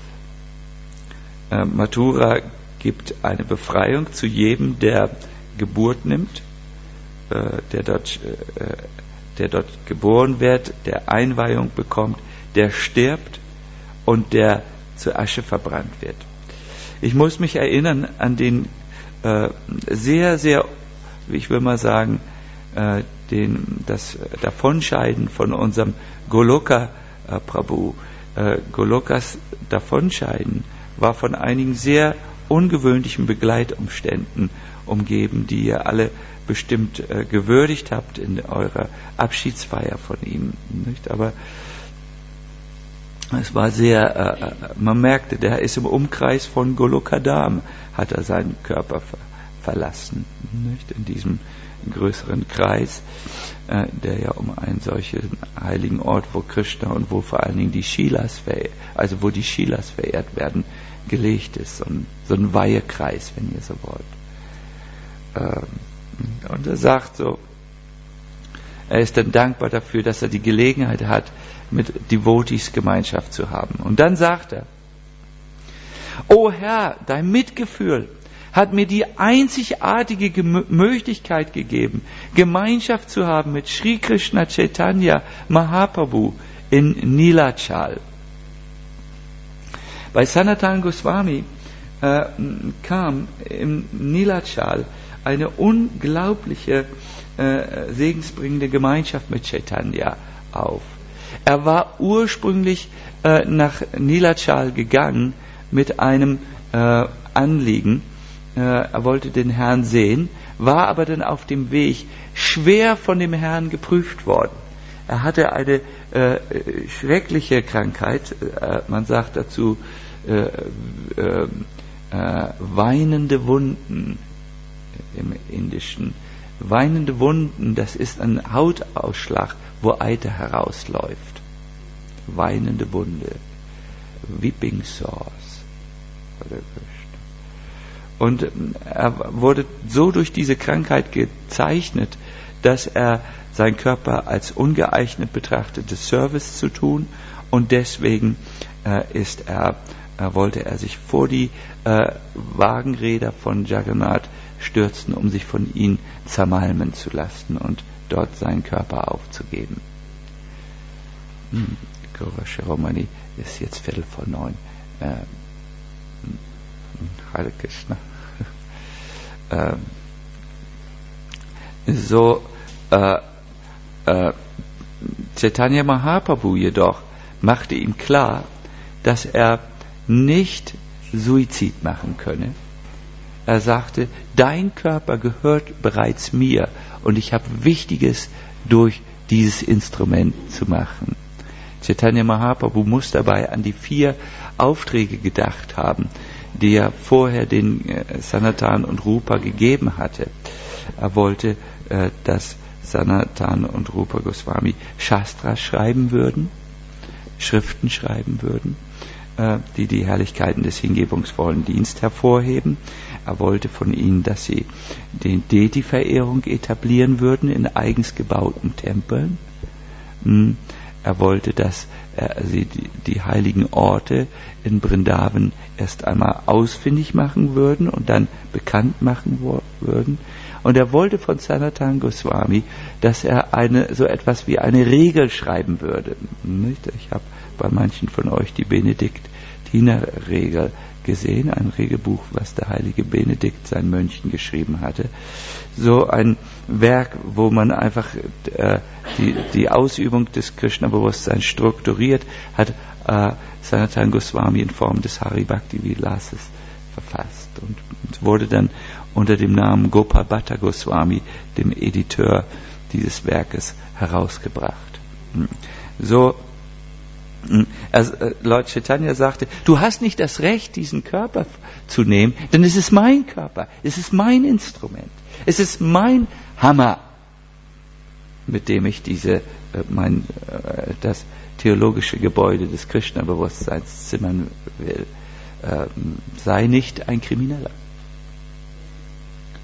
äh, Mathura gibt eine Befreiung zu jedem, der Geburt nimmt, äh, der dort, äh, der dort geboren wird, der Einweihung bekommt, der stirbt und der zur Asche verbrannt wird. Ich muss mich erinnern an den äh, sehr, sehr, ich will mal sagen, äh, den, das Davonscheiden von unserem Goloka äh, Prabhu. Äh, Golokas Davonscheiden war von einigen sehr ungewöhnlichen Begleitumständen umgeben, die ihr alle bestimmt äh, gewürdigt habt in eurer Abschiedsfeier von ihm. Nicht? Aber es war sehr, äh, man merkte, der ist im Umkreis von Golokadam, hat er seinen Körper ver- verlassen. Nicht? In diesem größeren Kreis, äh, der ja um einen solchen heiligen Ort, wo Krishna und wo vor allen Dingen die Shilas, ver- also wo die Shilas verehrt werden, gelegt ist. So ein, so ein Weihekreis, wenn ihr so wollt. Ähm, und er sagt so, er ist dann dankbar dafür, dass er die Gelegenheit hat, mit Devotees Gemeinschaft zu haben. Und dann sagt er, O Herr, dein Mitgefühl hat mir die einzigartige Gem- Möglichkeit gegeben, Gemeinschaft zu haben mit Sri Krishna Chaitanya Mahaprabhu in Nilachal. Bei Sanatana Goswami äh, kam im Nilachal eine unglaubliche äh, segensbringende Gemeinschaft mit Chaitanya auf. Er war ursprünglich äh, nach Nilachal gegangen mit einem äh, Anliegen. Äh, er wollte den Herrn sehen, war aber dann auf dem Weg schwer von dem Herrn geprüft worden. Er hatte eine äh, schreckliche Krankheit, äh, man sagt dazu äh, äh, äh, weinende Wunden im Indischen. Weinende Wunden, das ist ein Hautausschlag, wo Eiter herausläuft. Weinende Wunde. Weeping Sores. Und er wurde so durch diese Krankheit gezeichnet, dass er seinen Körper als ungeeignet betrachtete, Service zu tun, und deswegen äh, ist er, äh, wollte er sich vor die äh, Wagenräder von Jagannath stürzen, um sich von ihnen zermalmen zu lassen und dort seinen Körper aufzugeben. Hm. Gaurashiromani ist jetzt Viertel vor neun. Äh, Hare Krishna. äh, so äh, äh, Chaitanya Mahaprabhu jedoch machte ihm klar, dass er nicht Suizid machen könne. Er sagte, dein Körper gehört bereits mir und ich habe Wichtiges durch dieses Instrument zu machen. Chaitanya Mahaprabhu muss dabei an die vier Aufträge gedacht haben, die er vorher den äh, Sanatan und Rupa gegeben hatte. Er wollte, äh, dass Sanatan und Rupa Goswami Shastras schreiben würden, Schriften schreiben würden, äh, die die Herrlichkeiten des hingebungsvollen Dienstes hervorheben. Er wollte von ihnen, dass sie die Deity-Verehrung etablieren würden in eigens gebauten Tempeln. Hm. Er wollte, dass äh, sie die, die heiligen Orte in Vrindavan erst einmal ausfindig machen würden und dann bekannt machen wo, würden. Und er wollte von Sanatana Goswami, dass er eine so etwas wie eine Regel schreiben würde. Nicht? Ich habe bei manchen von euch die Benediktiner-Regel gesehen, ein Regelbuch, was der heilige Benedikt seinen Mönchen geschrieben hatte. So ein Werk, wo man einfach äh, die, die Ausübung des Krishna-Bewusstseins strukturiert, hat äh, Sanatana Goswami in Form des Hari Bhakti Vilases verfasst und, und wurde dann unter dem Namen Gopal Bhatta Goswami, dem Editeur dieses Werkes, herausgebracht. So, also, äh, Lord Chaitanya sagte, du hast nicht das Recht, diesen Körper zu nehmen, denn es ist mein Körper, es ist mein Instrument, es ist mein Hammer, mit dem ich diese, äh, mein, äh, das theologische Gebäude des Krishna-Bewusstseins zimmern will. Äh, sei nicht ein Krimineller.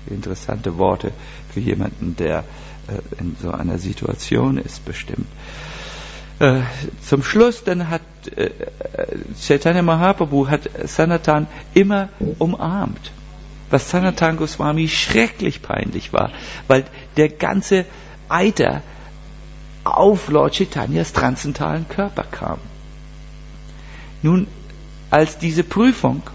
Interessante Worte für jemanden, der äh, in so einer Situation ist, bestimmt. Äh, zum Schluss dann hat äh, Chaitanya Mahaprabhu hat Sanatan immer umarmt, was Sanatana Goswami schrecklich peinlich war, weil der ganze Eiter auf Lord Chaitanyas transzendentalen Körper kam. Nun, als diese Prüfung,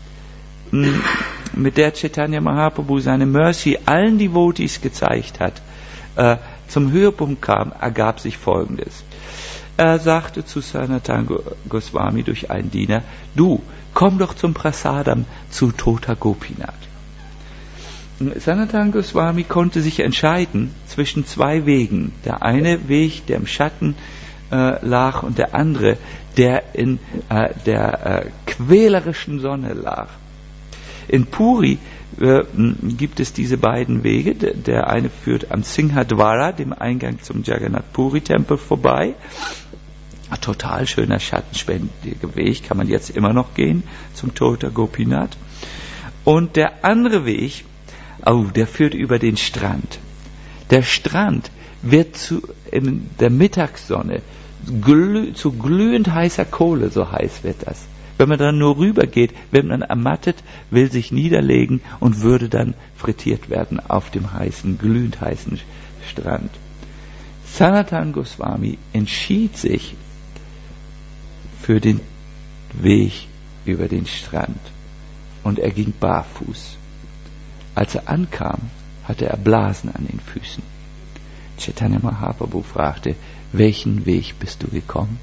mit der Chaitanya Mahaprabhu seine Mercy allen Devotees gezeigt hat, äh, zum Höhepunkt kam, ergab sich Folgendes. Er sagte zu Sanatana Goswami durch einen Diener, du, komm doch zum Prasadam zu Tota Gopinath. Sanatana Goswami konnte sich entscheiden zwischen zwei Wegen. Der eine Weg, der im Schatten äh, lag, und der andere, der in äh, der äh, quälerischen Sonne lag. In Puri äh, gibt es diese beiden Wege. Der, der eine führt am Singhadwara, dem Eingang zum Jagannath Puri Tempel, vorbei. Ein total schöner, schattenspendender Weg, kann man jetzt immer noch gehen, zum Tota Gopinath. Und der andere Weg, oh, der führt über den Strand. Der Strand wird zu, in der Mittagssonne glüh, zu glühend heißer Kohle, so heiß wird das. Wenn man dann nur rübergeht, wird man ermattet, will sich niederlegen und würde dann frittiert werden auf dem heißen, glühend heißen Strand. Sanatana Goswami entschied sich für den Weg über den Strand und er ging barfuß. Als er ankam, hatte er Blasen an den Füßen. Chaitanya Mahaprabhu fragte, welchen Weg bist du gekommen?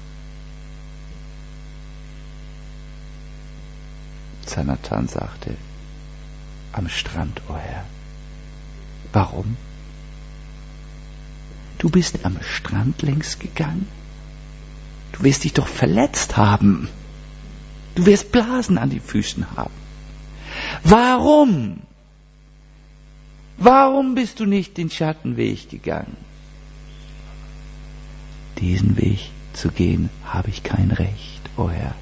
Sanatan sagte, am Strand, o Herr. Warum? Du bist am Strand längs gegangen? Du wirst dich doch verletzt haben. Du wirst Blasen an den Füßen haben. Warum? Warum bist du nicht den Schattenweg gegangen? Diesen Weg zu gehen, habe ich kein Recht, o Herr.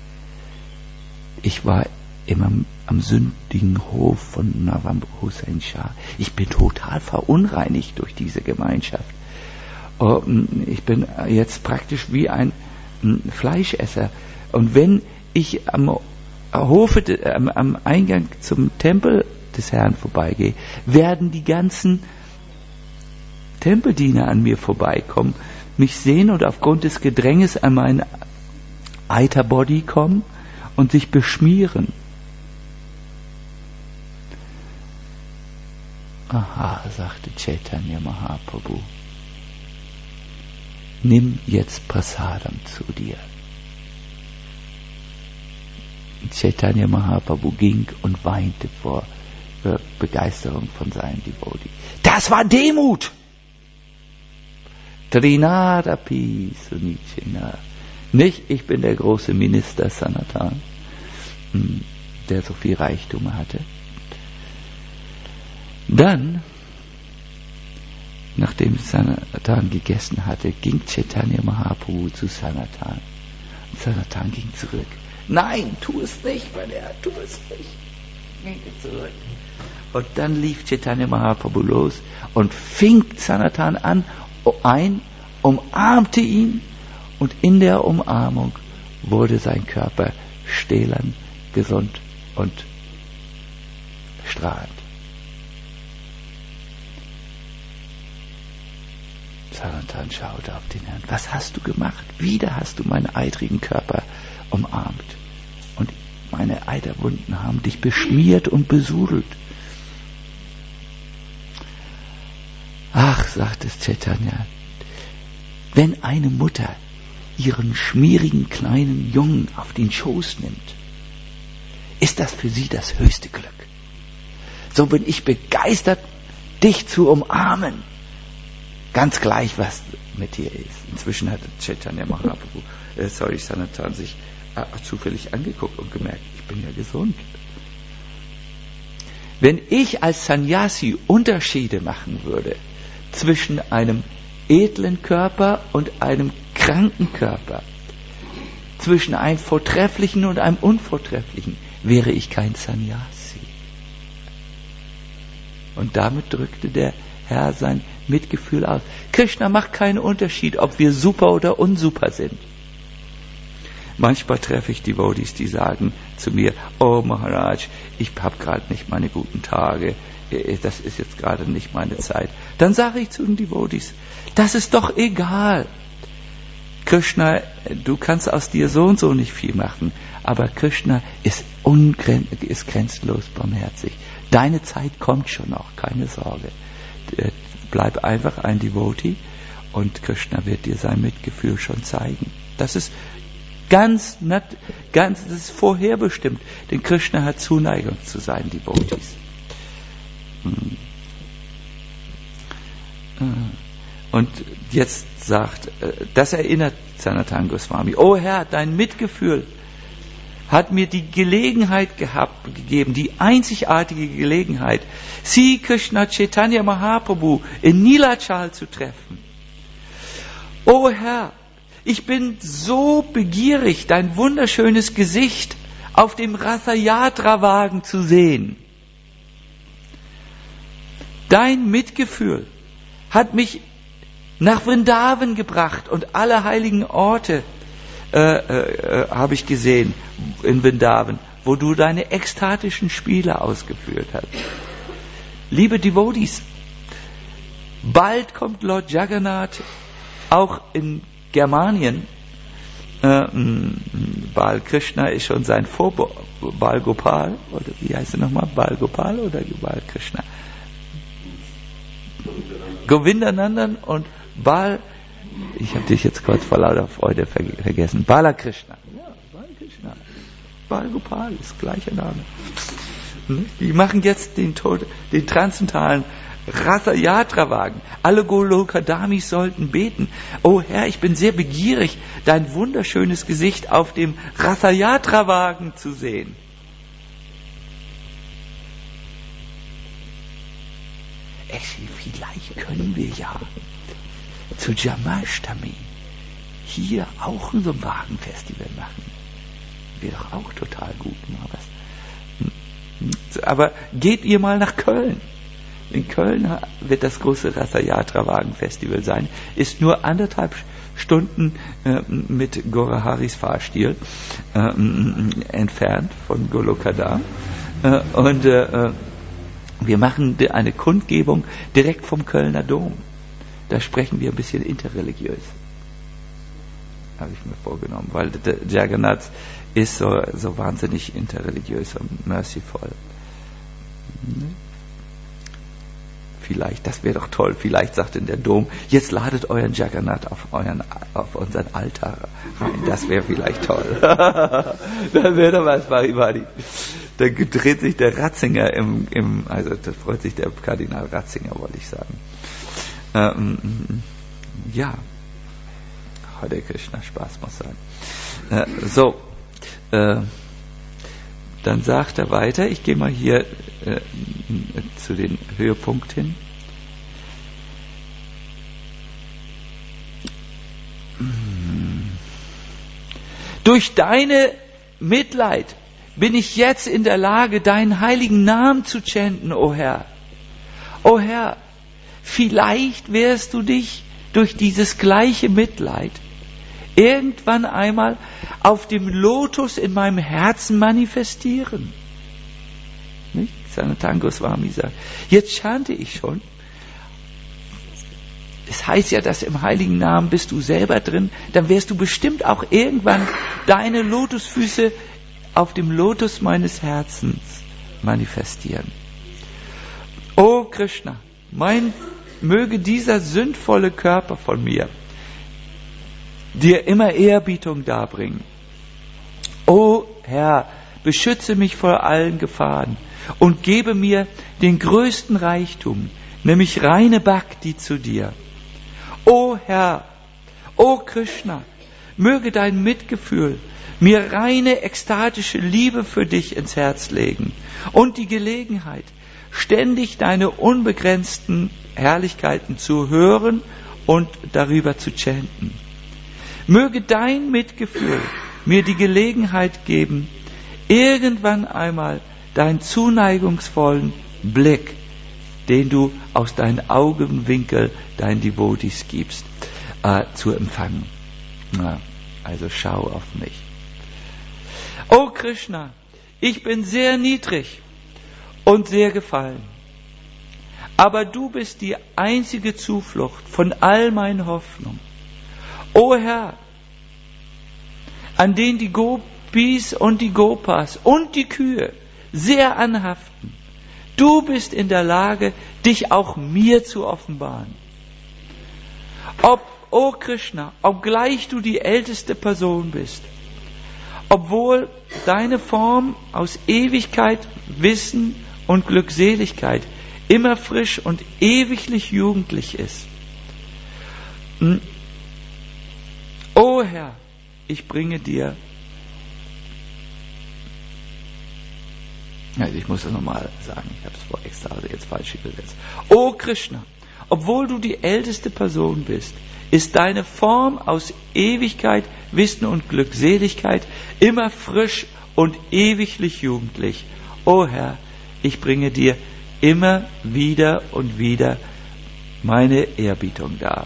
Ich war immer am, am sündigen Hof von Nawab Hussain Shah. Ich bin total verunreinigt durch diese Gemeinschaft. Ich bin jetzt praktisch wie ein Fleischesser. Und wenn ich am Hofe, am, am Eingang zum Tempel des Herrn vorbeigehe, werden die ganzen Tempeldiener an mir vorbeikommen, mich sehen und aufgrund des Gedränges an mein Eiterbody kommen und sich beschmieren. Aha, sagte Chaitanya Mahaprabhu. Nimm jetzt Prasadam zu dir. Chaitanya Mahaprabhu ging und weinte vor Begeisterung von seinen Devotees. Das war Demut! Trinadapi Sunichena. Nicht, ich bin der große Minister Sanatan, der so viel Reichtum hatte. Dann, nachdem Sanatan gegessen hatte, ging Chaitanya Mahaprabhu zu Sanatan. Und Sanatan ging zurück. Nein, tu es nicht, mein Herr, tu es nicht. Ging zurück. Und dann lief Chaitanya Mahaprabhu los und fing Sanatan an, ein, umarmte ihn, und in der Umarmung wurde sein Körper stählern, gesund und strahlend. Sanatan schaute auf den Herrn. Was hast du gemacht? Wieder hast du meinen eitrigen Körper umarmt. Und meine Eiterwunden haben dich beschmiert und besudelt. Ach, sagte Chaitanya, wenn eine Mutter ihren schmierigen kleinen Jungen auf den Schoß nimmt, ist das für sie das höchste Glück. So bin ich begeistert, dich zu umarmen. Ganz gleich, was mit dir ist. Inzwischen hatte Chaitanya Mahaprabhu, äh, sorry, Sanatan, sich äh, zufällig angeguckt und gemerkt, ich bin ja gesund. Wenn ich als Sannyasi Unterschiede machen würde zwischen einem edlen Körper und einem kranken Körper, zwischen einem vortrefflichen und einem unvortrefflichen, wäre ich kein Sannyasi. Und damit drückte der Herr sein Mitgefühl aus. Krishna macht keinen Unterschied, ob wir super oder unsuper sind. Manchmal treffe ich Devotees, die sagen zu mir, oh Maharaj, ich habe gerade nicht meine guten Tage, das ist jetzt gerade nicht meine Zeit. Dann sage ich zu den Devotees, das ist doch egal. Krishna, du kannst aus dir so und so nicht viel machen, aber Krishna ist, ungren- ist grenzenlos barmherzig. Deine Zeit kommt schon noch, keine Sorge. Bleib einfach ein Devotee und Krishna wird dir sein Mitgefühl schon zeigen. Das ist ganz, ganz, das ist vorherbestimmt, denn Krishna hat Zuneigung zu seinen Devotees. Und jetzt sagt, das erinnert Sanatana Goswami, oh Herr, dein Mitgefühl hat mir die Gelegenheit gehabt, gegeben, die einzigartige Gelegenheit, Sri Krishna Chaitanya Mahaprabhu in Nilachal zu treffen. O Herr, ich bin so begierig, dein wunderschönes Gesicht auf dem Ratha-Yatra-Wagen zu sehen. Dein Mitgefühl hat mich nach Vrindavan gebracht und alle heiligen Orte äh, äh, habe ich gesehen in Vrindavan, wo du deine ekstatischen Spiele ausgeführt hast. Liebe Devotees, bald kommt Lord Jagannath auch in Germanien. Äh, Bal Krishna ist schon sein Vorbo Bal Gopal, oder wie heißt er nochmal? Bal Gopal oder Bal Krishna? Govindanandan und Bal, ich habe dich jetzt kurz vor lauter Freude ver vergessen, Balakrishna. Ja, Balakrishna. Bal Gopal ist gleicher Name. Die machen jetzt den, Tod, den transzendentalen Ratha-Yatra-Wagen. Alle Golokadamis sollten beten. Oh Herr, ich bin sehr begierig, dein wunderschönes Gesicht auf dem Ratha-Yatra-Wagen zu sehen. Vielleicht können wir ja zu Jamashtami hier auch so ein Wagenfestival machen. Wäre doch auch total gut. Mal was. Aber geht ihr mal nach Köln. In Köln wird das große Ratha-Yatra-Wagen-Festival sein. Ist nur anderthalb Stunden äh, mit Gauraharis Fahrstil äh, entfernt von Golokada. Äh, und äh, wir machen eine Kundgebung direkt vom Kölner Dom. Da sprechen wir ein bisschen interreligiös. Habe ich mir vorgenommen, weil der Jagannath ist so, so wahnsinnig interreligiös und merciful. Vielleicht, das wäre doch toll, vielleicht sagt in der Dom, jetzt ladet euren Jagannath auf, euren, auf unseren Altar rein. Das wäre vielleicht toll. Dann wäre doch was, Maribadi. Da dreht sich der Ratzinger im, im, also da freut sich der Kardinal Ratzinger, wollte ich sagen. Ähm, ja, Hare Krishna, Spaß muss sein. Äh, so, äh, dann sagt er weiter, ich gehe mal hier äh, zu den Höhepunkt hin. Durch deine Mitleid bin ich jetzt in der Lage, deinen heiligen Namen zu chanten, o Herr. O Herr, vielleicht wirst du dich durch dieses gleiche Mitleid irgendwann einmal auf dem Lotus in meinem Herzen manifestieren. Nicht? Sanatana Goswami sagt, jetzt chante ich schon. Es heißt ja, dass im heiligen Namen bist du selber drin, dann wirst du bestimmt auch irgendwann deine Lotusfüße auf dem Lotus meines Herzens manifestieren. O Krishna, mein, möge dieser sündvolle Körper von mir dir immer Ehrerbietung darbringen. O Herr, beschütze mich vor allen Gefahren und gebe mir den größten Reichtum, nämlich reine Bhakti zu dir. O Herr, o Krishna, möge dein Mitgefühl mir reine ekstatische Liebe für dich ins Herz legen und die Gelegenheit, ständig deine unbegrenzten Herrlichkeiten zu hören und darüber zu chanten. Möge dein Mitgefühl mir die Gelegenheit geben, irgendwann einmal deinen zuneigungsvollen Blick den du aus deinen Augenwinkel deinen Devotees gibst, äh, zu empfangen. Na, also schau auf mich. O Krishna, ich bin sehr niedrig und sehr gefallen, aber du bist die einzige Zuflucht von all meinen Hoffnungen. O Herr, an den die Gopis und die Gopas und die Kühe sehr anhaften, du bist in der Lage, dich auch mir zu offenbaren. Ob, o Krishna, obgleich du die älteste Person bist, obwohl deine Form aus Ewigkeit, Wissen und Glückseligkeit immer frisch und ewiglich jugendlich ist. O Herr, ich bringe dir, also ich muss das nochmal sagen, ich habe es vor extra also jetzt falsch übersetzt. O Krishna, obwohl du die älteste Person bist, ist deine Form aus Ewigkeit, Wissen und Glückseligkeit immer frisch und ewiglich jugendlich. O Herr, ich bringe dir immer wieder und wieder meine Ehrbietung dar.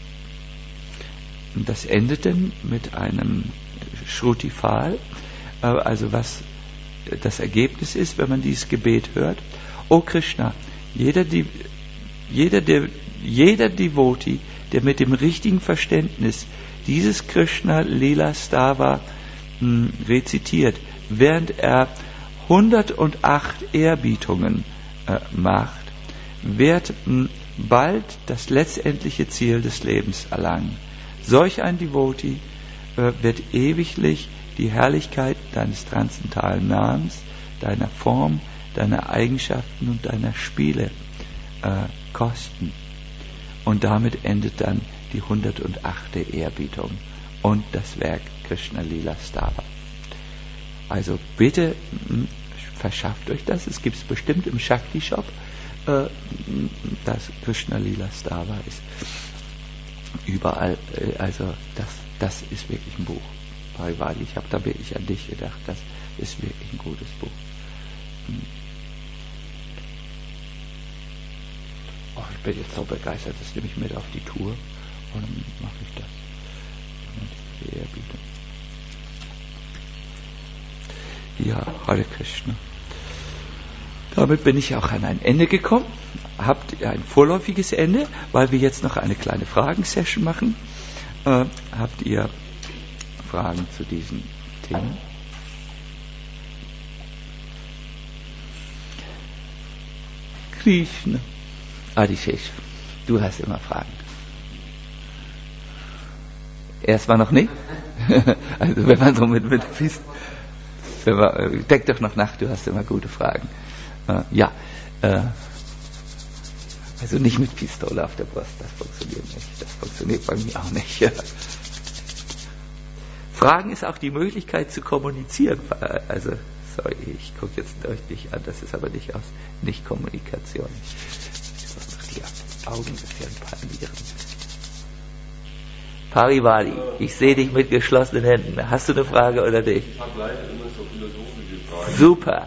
Und das endet dann mit einem Shruti-Phahl, also was das Ergebnis ist, wenn man dieses Gebet hört. O Krishna, jeder, jeder, der, jeder Devotee, der mit dem richtigen Verständnis dieses Krishna-Lila-Stava hm, rezitiert, während er hundertacht Ehrbietungen äh, macht, wird hm, bald das letztendliche Ziel des Lebens erlangen. Solch ein Devotee äh, wird ewiglich die Herrlichkeit deines transzendentalen Namens, deiner Form, deiner Eigenschaften und deiner Spiele äh, kosten. Und damit endet dann die hundertachte Ehrbietung und das Werk Krishna Lila Stava. Also bitte mh, verschafft euch das. Es gibt es bestimmt im Shakti Shop, äh, das Krishna Lila Stava ist. Überall, äh, also das, das ist wirklich ein Buch. Parivali, ich habe da wirklich an dich gedacht. Das ist wirklich ein gutes Buch. Hm. Oh, ich bin jetzt so begeistert, das nehme ich mit auf die Tour und dann mache ich das. Die Ehrbietung. Ja, Hare Krishna. Damit bin ich auch an ein Ende gekommen. Habt ihr ein vorläufiges Ende, weil wir jetzt noch eine kleine Fragensession machen. Äh, habt ihr Fragen zu diesen Themen? Krishna. Adishesh, du hast immer Fragen. Erstmal noch nicht? Also wenn man so mit, mit wenn man, denk doch noch nach, du hast immer gute Fragen. Äh, ja, äh, also nicht mit Pistole auf der Brust, das funktioniert nicht. Das funktioniert bei mir auch nicht. Fragen ist auch die Möglichkeit zu kommunizieren. Also, sorry, ich gucke jetzt euch nicht an, das ist aber nicht aus Nicht-Kommunikation. Die Augen ein bisschen panieren. Parivali, ich sehe dich mit geschlossenen Händen. Hast du eine Frage oder nicht? Ich habe leider immer so philosophische Fragen. Super.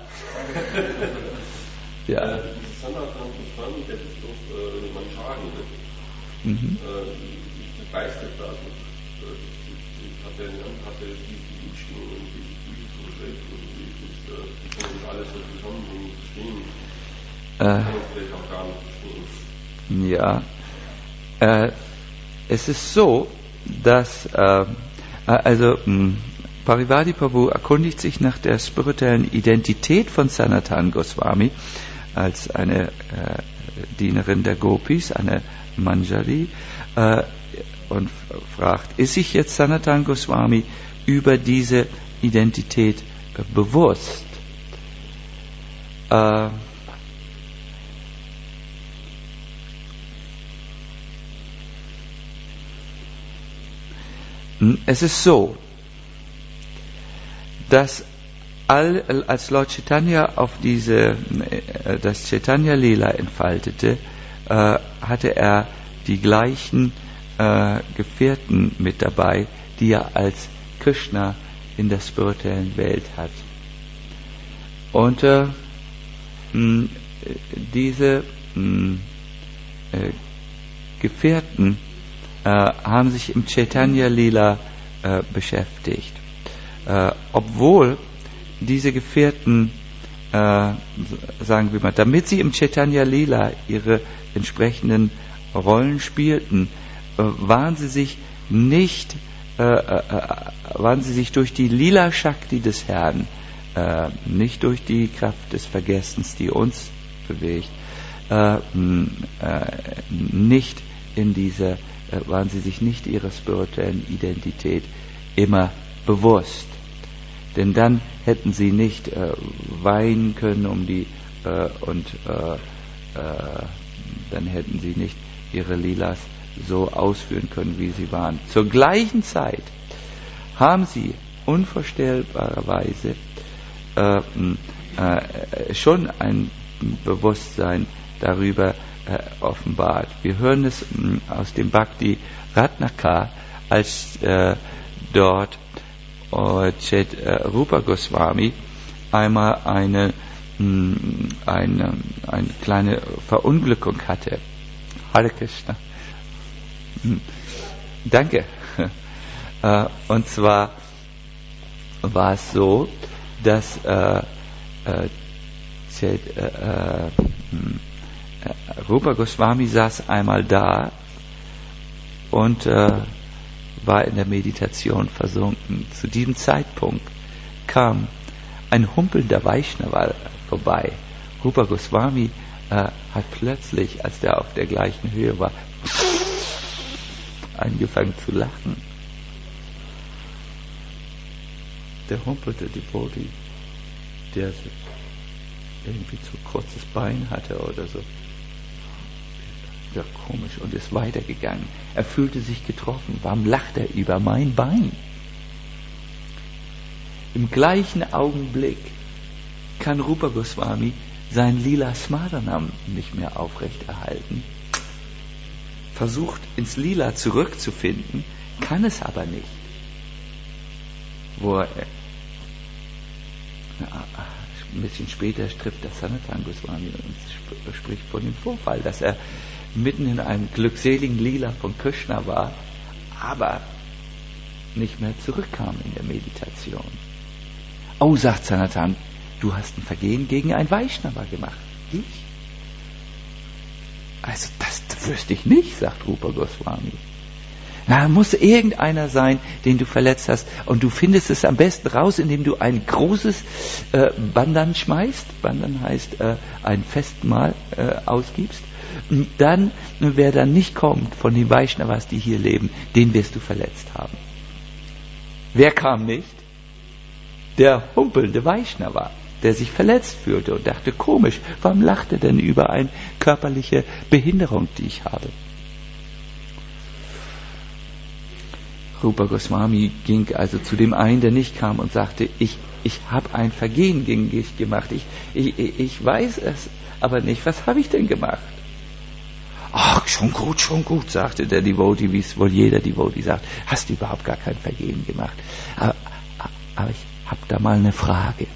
Ja. Äh, Sanatan Goswami, das ist doch äh, Manchari, ne? Mhm. Äh, ich begeistert da. Ich hatte hatte diese Wünschen und diese Bücherprojekt und dieses, ich kann nicht alles so zusammenhängen verstehen. Ich kann es vielleicht auch gar nicht verstehen. Ja. Äh, es ist so, dass äh, also mh, Parivali Prabhu erkundigt sich nach der spirituellen Identität von Sanatan Goswami als eine äh, Dienerin der Gopis, eine Manjari, äh, und fragt, ist sich jetzt Sanatan Goswami über diese Identität äh, bewusst? Äh, es ist so, dass all, als Lord Chaitanya auf diese, äh, das Chaitanya Lila entfaltete, äh, hatte er die gleichen äh, Gefährten mit dabei, die er als Krishna in der spirituellen Welt hat. Und äh, mh, diese mh, äh, Gefährten äh, haben sich im Chaitanya Lila äh, beschäftigt. Äh, obwohl diese Gefährten, äh, sagen wir mal, damit sie im Chaitanya Lila ihre entsprechenden Rollen spielten, äh, waren sie sich nicht, äh, äh, waren sie sich durch die Lila Shakti des Herrn, äh, nicht durch die Kraft des Vergessens, die uns bewegt, äh, mh, äh, nicht in dieser, äh, waren sie sich nicht ihrer spirituellen Identität immer bewusst. Denn dann hätten sie nicht äh, weinen können um die äh, und äh, äh, dann hätten sie nicht ihre Lilas so ausführen können, wie sie waren. Zur gleichen Zeit haben sie unvorstellbarerweise äh, äh, schon ein Bewusstsein darüber äh, offenbart. Wir hören es mh, aus dem Bhakti Ratnaka, als äh, dort äh, Chet, äh, Rupa Goswami einmal eine, mh, eine, eine kleine Verunglückung hatte. Hare Krishna. Hm. Danke. Äh, und zwar war es so, dass äh, äh, Chet, äh, äh, Rupa Goswami saß einmal da und äh, war in der Meditation versunken. Zu diesem Zeitpunkt kam ein humpelnder Vaishnava vorbei. Rupa Goswami äh, hat plötzlich, als der auf der gleichen Höhe war, angefangen zu lachen. Der humpelte Devotee, der irgendwie zu kurzes Bein hatte oder so. Ja, komisch, und ist weitergegangen. Er fühlte sich getroffen. Warum lacht er über mein Bein? Im gleichen Augenblick kann Rupa Goswami sein Lila Smaranam nicht mehr aufrechterhalten. Versucht ins Lila zurückzufinden, kann es aber nicht. Wo er, na, ein bisschen später trifft der Sanatana Goswami und spricht von dem Vorfall, dass er mitten in einem glückseligen Lila von Krishna war, aber nicht mehr zurückkam in der Meditation. Oh, sagt Sanatana, du hast ein Vergehen gegen ein Vaishnava gemacht. Ich? Also das, das wüsste ich nicht, sagt Rupa Goswami. Na, muss irgendeiner sein, den du verletzt hast, und du findest es am besten raus, indem du ein großes äh, Bandhan schmeißt. Bandhan heißt äh, ein Festmahl äh, ausgibst. Und dann, wer dann nicht kommt von den Vaishnavas, die hier leben, den wirst du verletzt haben. Wer kam nicht? Der humpelnde Vaishnava, der sich verletzt fühlte und dachte, komisch, warum lacht er denn über eine körperliche Behinderung, die ich habe? Rupa Goswami ging also zu dem einen, der nicht kam, und sagte, ich, ich habe ein Vergehen gegen dich gemacht. Ich, ich, ich weiß es aber nicht. Was habe ich denn gemacht? Ach, schon gut, schon gut, sagte der Devotee, wie es wohl jeder Devotee sagt. Hast du überhaupt gar kein Vergehen gemacht? Aber, aber ich habe da mal eine Frage.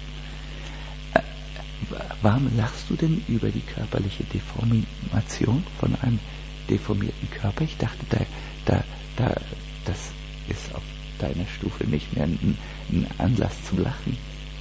Warum lachst du denn über die körperliche Deformation von einem deformierten Körper? Ich dachte, da, da, da, das ist auf deiner Stufe nicht mehr ein, ein Anlass zum Lachen.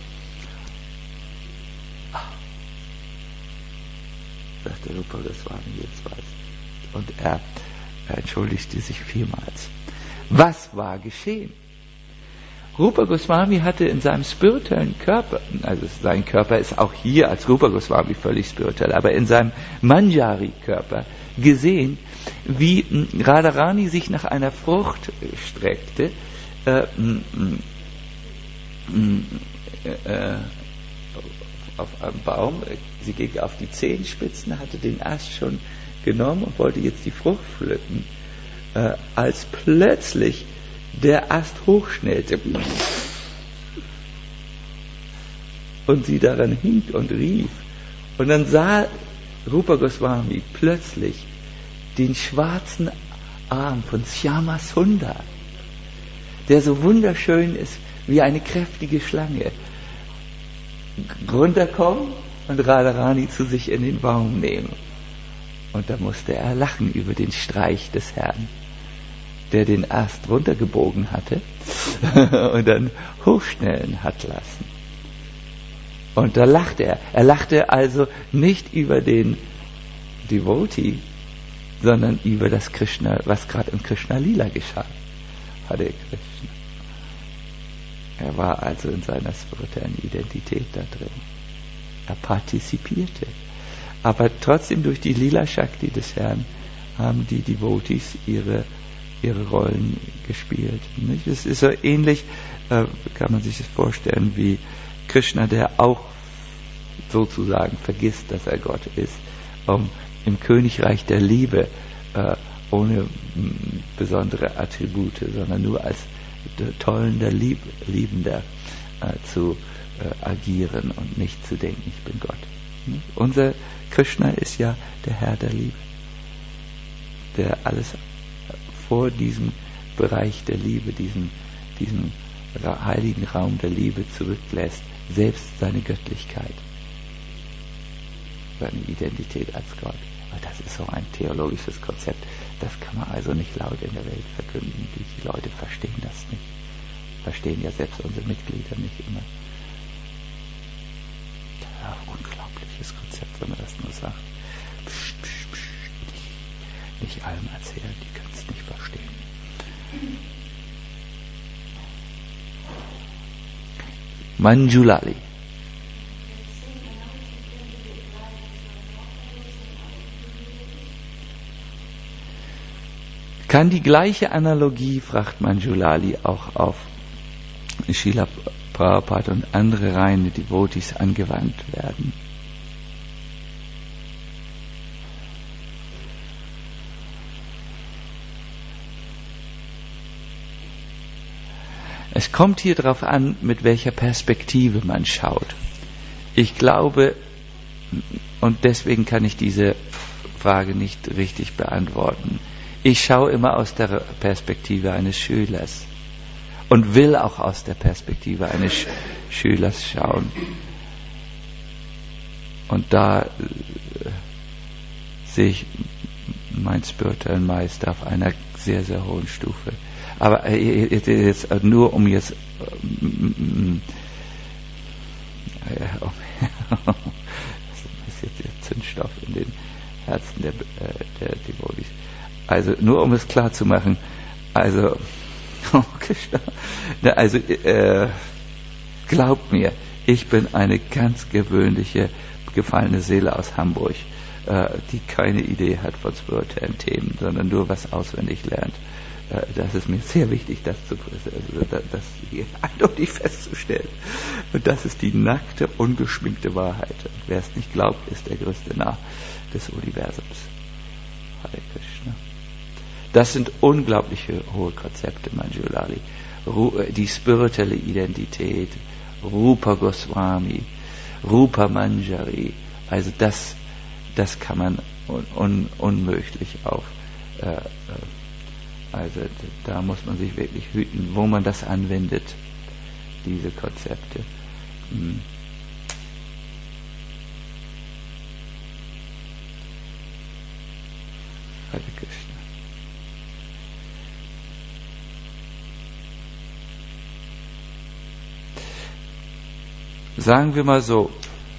Sagte Rupa Goswami, jetzt weiß. Und er, er entschuldigte sich vielmals. Was war geschehen? Rupa Goswami hatte in seinem spirituellen Körper, also sein Körper ist auch hier als Rupa Goswami völlig spirituell, aber in seinem Manjari-Körper gesehen, wie Radharani sich nach einer Frucht streckte, äh, äh, auf einem Baum, sie ging auf die Zehenspitzen, hatte den Ast schon genommen und wollte jetzt die Frucht pflücken, äh, als plötzlich der Ast hochschnellte und sie daran hing und rief. Und dann sah Rupa Goswami plötzlich den schwarzen Arm von Shyama Sundar, der so wunderschön ist wie eine kräftige Schlange, runterkommen und Radharani zu sich in den Baum nehmen. Und da musste er lachen über den Streich des Herrn, der den erst runtergebogen hatte und dann hochschnellen hat lassen. Und da lachte er. Er lachte also nicht über den Devotee, sondern über das Krishna, was gerade im Krishna Lila geschah. Hare Krishna. Er war also in seiner spirituellen Identität da drin. Er partizipierte. Aber trotzdem durch die Lila Shakti des Herrn haben die Devotees ihre, ihre Rollen gespielt. Nicht? Es ist so ähnlich, äh, kann man sich das vorstellen, wie Krishna, der auch sozusagen vergisst, dass er Gott ist, um im Königreich der Liebe äh, ohne m, besondere Attribute, sondern nur als tollender Lieb, Liebender äh, zu äh, agieren und nicht zu denken, ich bin Gott. Nicht? Unser Krishna ist ja der Herr der Liebe, der alles vor diesem Bereich der Liebe, diesem, diesem heiligen Raum der Liebe zurücklässt, selbst seine Göttlichkeit, seine Identität als Gott. Aber das ist so ein theologisches Konzept, das kann man also nicht laut in der Welt verkünden. Die Leute verstehen das nicht, verstehen ja selbst unsere Mitglieder nicht immer. Ja, unglaubliches Konzept, wenn man das nur sagt. Psst, psst, psst, nicht, nicht allem erzählen, die können es nicht verstehen. Manjulali. Kann die gleiche Analogie, fragt Manjulali, auch auf Srila Prabhupada und andere reine Devotees angewandt werden? Es kommt hier darauf an, mit welcher Perspektive man schaut. Ich glaube, und deswegen kann ich diese Frage nicht richtig beantworten. Ich schaue immer aus der Perspektive eines Schülers und will auch aus der Perspektive eines Sch- Schülers schauen. Und da äh, sehe ich meinen spirituellen Meister auf einer sehr, sehr hohen Stufe. Aber äh, jetzt nur um jetzt äh, äh, das ist jetzt der Zündstoff in den Herzen der, äh, der Devotees. Also nur um es klar zu machen, also, oh Krishna, also äh, glaubt mir, ich bin eine ganz gewöhnliche, gefallene Seele aus Hamburg, äh, die keine Idee hat von spirituellen Themen, sondern nur was auswendig lernt. Äh, das ist mir sehr wichtig, das zu also, das, das hier eindeutig festzustellen. Und das ist die nackte, ungeschminkte Wahrheit. Und wer es nicht glaubt, ist der größte Narr des Universums. Hare Krishna. Das sind unglaubliche hohe Konzepte, Manjulali. Die spirituelle Identität, Rupa Goswami, Rupa Manjari. Also das, das kann man un, un, unmöglich auf. Äh, also da muss man sich wirklich hüten, wo man das anwendet, diese Konzepte. Hm. Hare Krishna. Sagen wir mal so,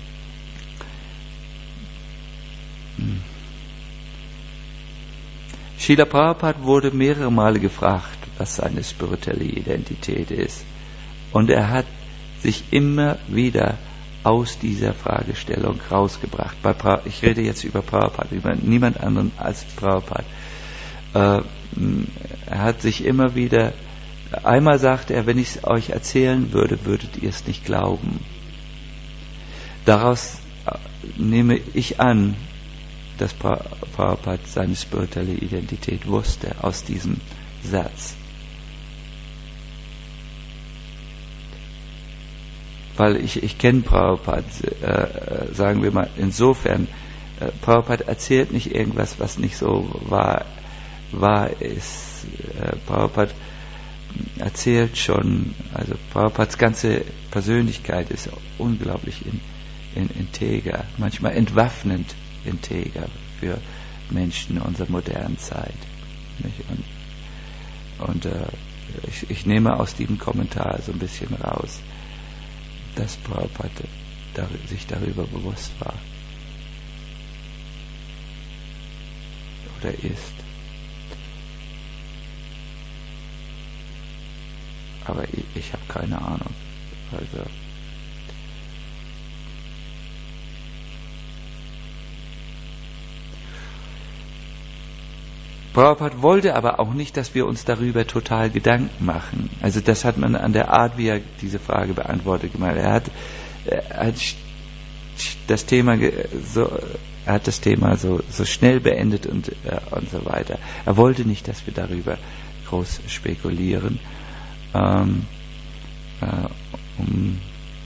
Srila Prabhupada wurde mehrere Male gefragt, was seine spirituelle Identität ist. Und er hat sich immer wieder aus dieser Fragestellung rausgebracht. Bei pra- ich rede jetzt über Prabhupada, über niemand anderen als Prabhupada. Äh, er hat sich immer wieder, einmal sagte er, wenn ich es euch erzählen würde, würdet ihr es nicht glauben. Daraus nehme ich an, dass Prabhupada seine spirituelle Identität wusste, aus diesem Satz. Weil ich, ich kenne Prabhupada, äh, sagen wir mal, insofern, äh, Prabhupada erzählt nicht irgendwas, was nicht so wahr, wahr ist. Äh, Prabhupada erzählt schon, also Prabhupads ganze Persönlichkeit ist unglaublich in, in, integer, manchmal entwaffnend integer für Menschen unserer modernen Zeit. Nicht? Und, und äh, ich, ich nehme aus diesem Kommentar so ein bisschen raus, dass Prabhupada dar, sich darüber bewusst war. Oder ist. Aber ich, ich habe keine Ahnung. Also Prabhupada wollte aber auch nicht, dass wir uns darüber total Gedanken machen. Also das hat man an der Art, wie er diese Frage beantwortet, gemacht. Er hat, er hat das Thema so, er hat das Thema so, so schnell beendet und, äh, und so weiter. Er wollte nicht, dass wir darüber groß spekulieren. Ähm, äh, um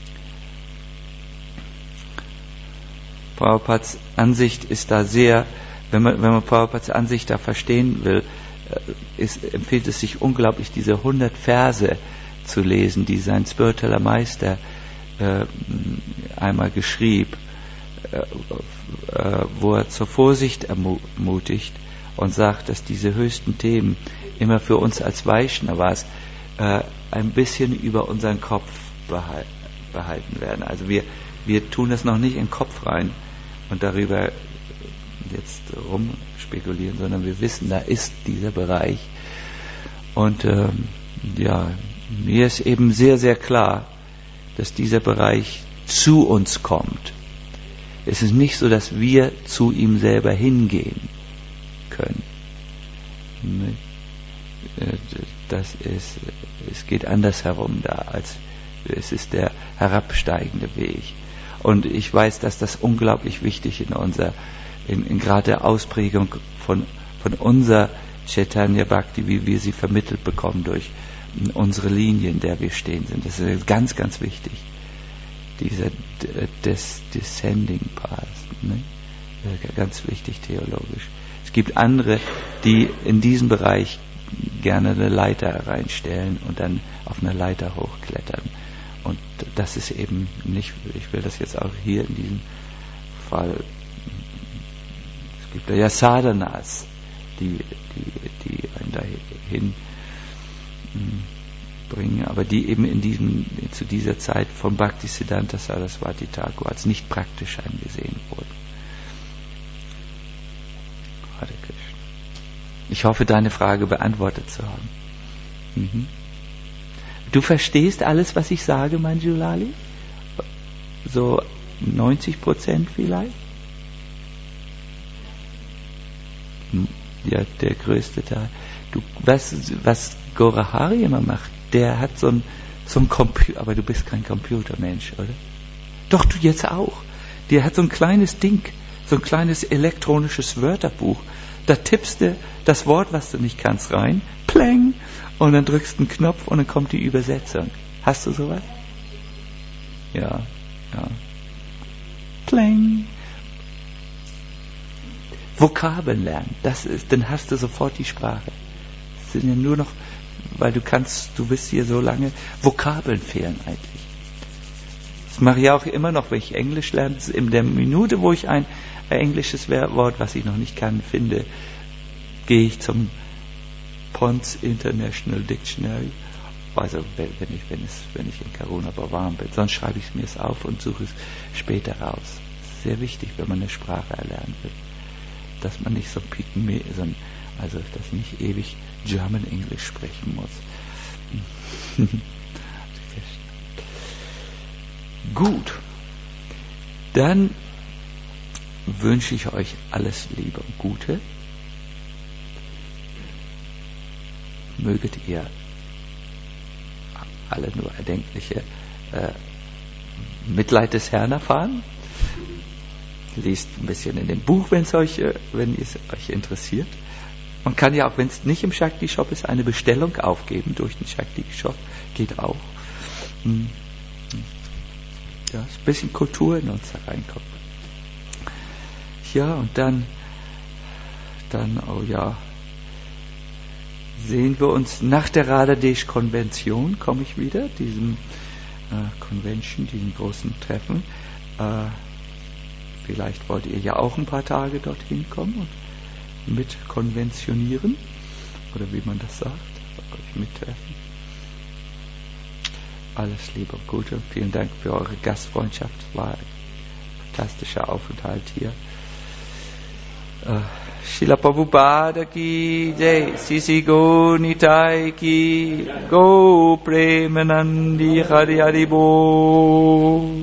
Prabhupads Ansicht ist da sehr, wenn man, wenn man Prabhupads Ansicht da verstehen will, äh, ist, empfiehlt es sich unglaublich, diese hundert Verse zu lesen, die sein spiritueller Meister äh, einmal geschrieb, äh, äh, wo er zur Vorsicht ermutigt und sagt, dass diese höchsten Themen immer für uns als Vaishnavas äh, ein bisschen über unseren Kopf behalten, behalten werden. Also wir, wir tun das noch nicht in den Kopf rein und darüber jetzt rumspekulieren, sondern wir wissen, da ist dieser Bereich. Und ähm, ja, mir ist eben sehr, sehr klar, dass dieser Bereich zu uns kommt. Es ist nicht so, dass wir zu ihm selber hingehen können. Das ist, es geht andersherum da, als es ist der herabsteigende Weg. Und ich weiß, dass das unglaublich wichtig in unserer, in, in gerade der Ausprägung von, von unserer Chaitanya Bhakti, wie wir sie vermittelt bekommen durch unsere Linie, in der wir stehen sind. Das ist ganz, ganz wichtig. Dieser des Descending Path, ne? Ganz wichtig theologisch. Es gibt andere, die in diesem Bereich gerne eine Leiter reinstellen und dann auf eine Leiter hochklettern. Und das ist eben nicht, ich will das jetzt auch hier in diesem Fall, es gibt ja Sadhanas, die, die, die einen dahin bringen, aber die eben in diesem, zu dieser Zeit von Bhaktisiddhanta Saraswati Thakur als nicht praktisch angesehen wurden. Hare Krishna. Ich hoffe, deine Frage beantwortet zu haben. Mhm. Du verstehst alles, was ich sage, Manjulali? So neunzig Prozent vielleicht? Ja, der größte Teil. Du, was, was Gaurahari immer macht, der hat so ein, so ein Computer, aber du bist kein Computermensch, oder? Doch, du jetzt auch. Der hat so ein kleines Ding, so ein kleines elektronisches Wörterbuch. Da tippst du das Wort, was du nicht kannst, rein, pläng, und dann drückst du einen Knopf und dann kommt die Übersetzung. Hast du sowas? Ja, ja. Pläng. Vokabeln lernen, das ist, dann hast du sofort die Sprache. Es sind ja nur noch, weil du kannst, du bist hier so lange, Vokabeln fehlen eigentlich. Das mache ich auch immer noch, wenn ich Englisch lerne. In der Minute, wo ich ein, ein englisches Wort, was ich noch nicht kann, finde, gehe ich zum Pons International Dictionary. Also wenn ich, wenn es, wenn ich in Karuna Bhavan bin, sonst schreibe ich es mir auf und suche es später raus. Das ist sehr wichtig, wenn man eine Sprache erlernen will. Dass man nicht so Pygmäe, also dass ich nicht ewig German English sprechen muss. Gut, dann wünsche ich euch alles Liebe und Gute. Möget ihr alle nur erdenkliche äh, Mitleid des Herrn erfahren. Lest ein bisschen in dem Buch, wenn es euch, wenn es euch interessiert. Man kann ja auch, wenn es nicht im Shakti Shop ist, eine Bestellung aufgeben durch den Shakti Shop. Geht auch. Ja, ist ein bisschen Kultur in uns da reinkommt. Ja, und dann, dann, oh ja, sehen wir uns nach der Radhadesh-Konvention, komme ich wieder, diesem äh, Convention, diesem großen Treffen. Äh, Vielleicht wollt ihr ja auch ein paar Tage dorthin kommen und mitkonventionieren, oder wie man das sagt, euch mittreffen. Alles Liebe und Gute und vielen Dank für eure Gastfreundschaft. War ein fantastischer Aufenthalt hier. Uh, Srila Prabhupada ki jai, Sisi Go Nitai ki, Go Premanandi Hari Hari Bo.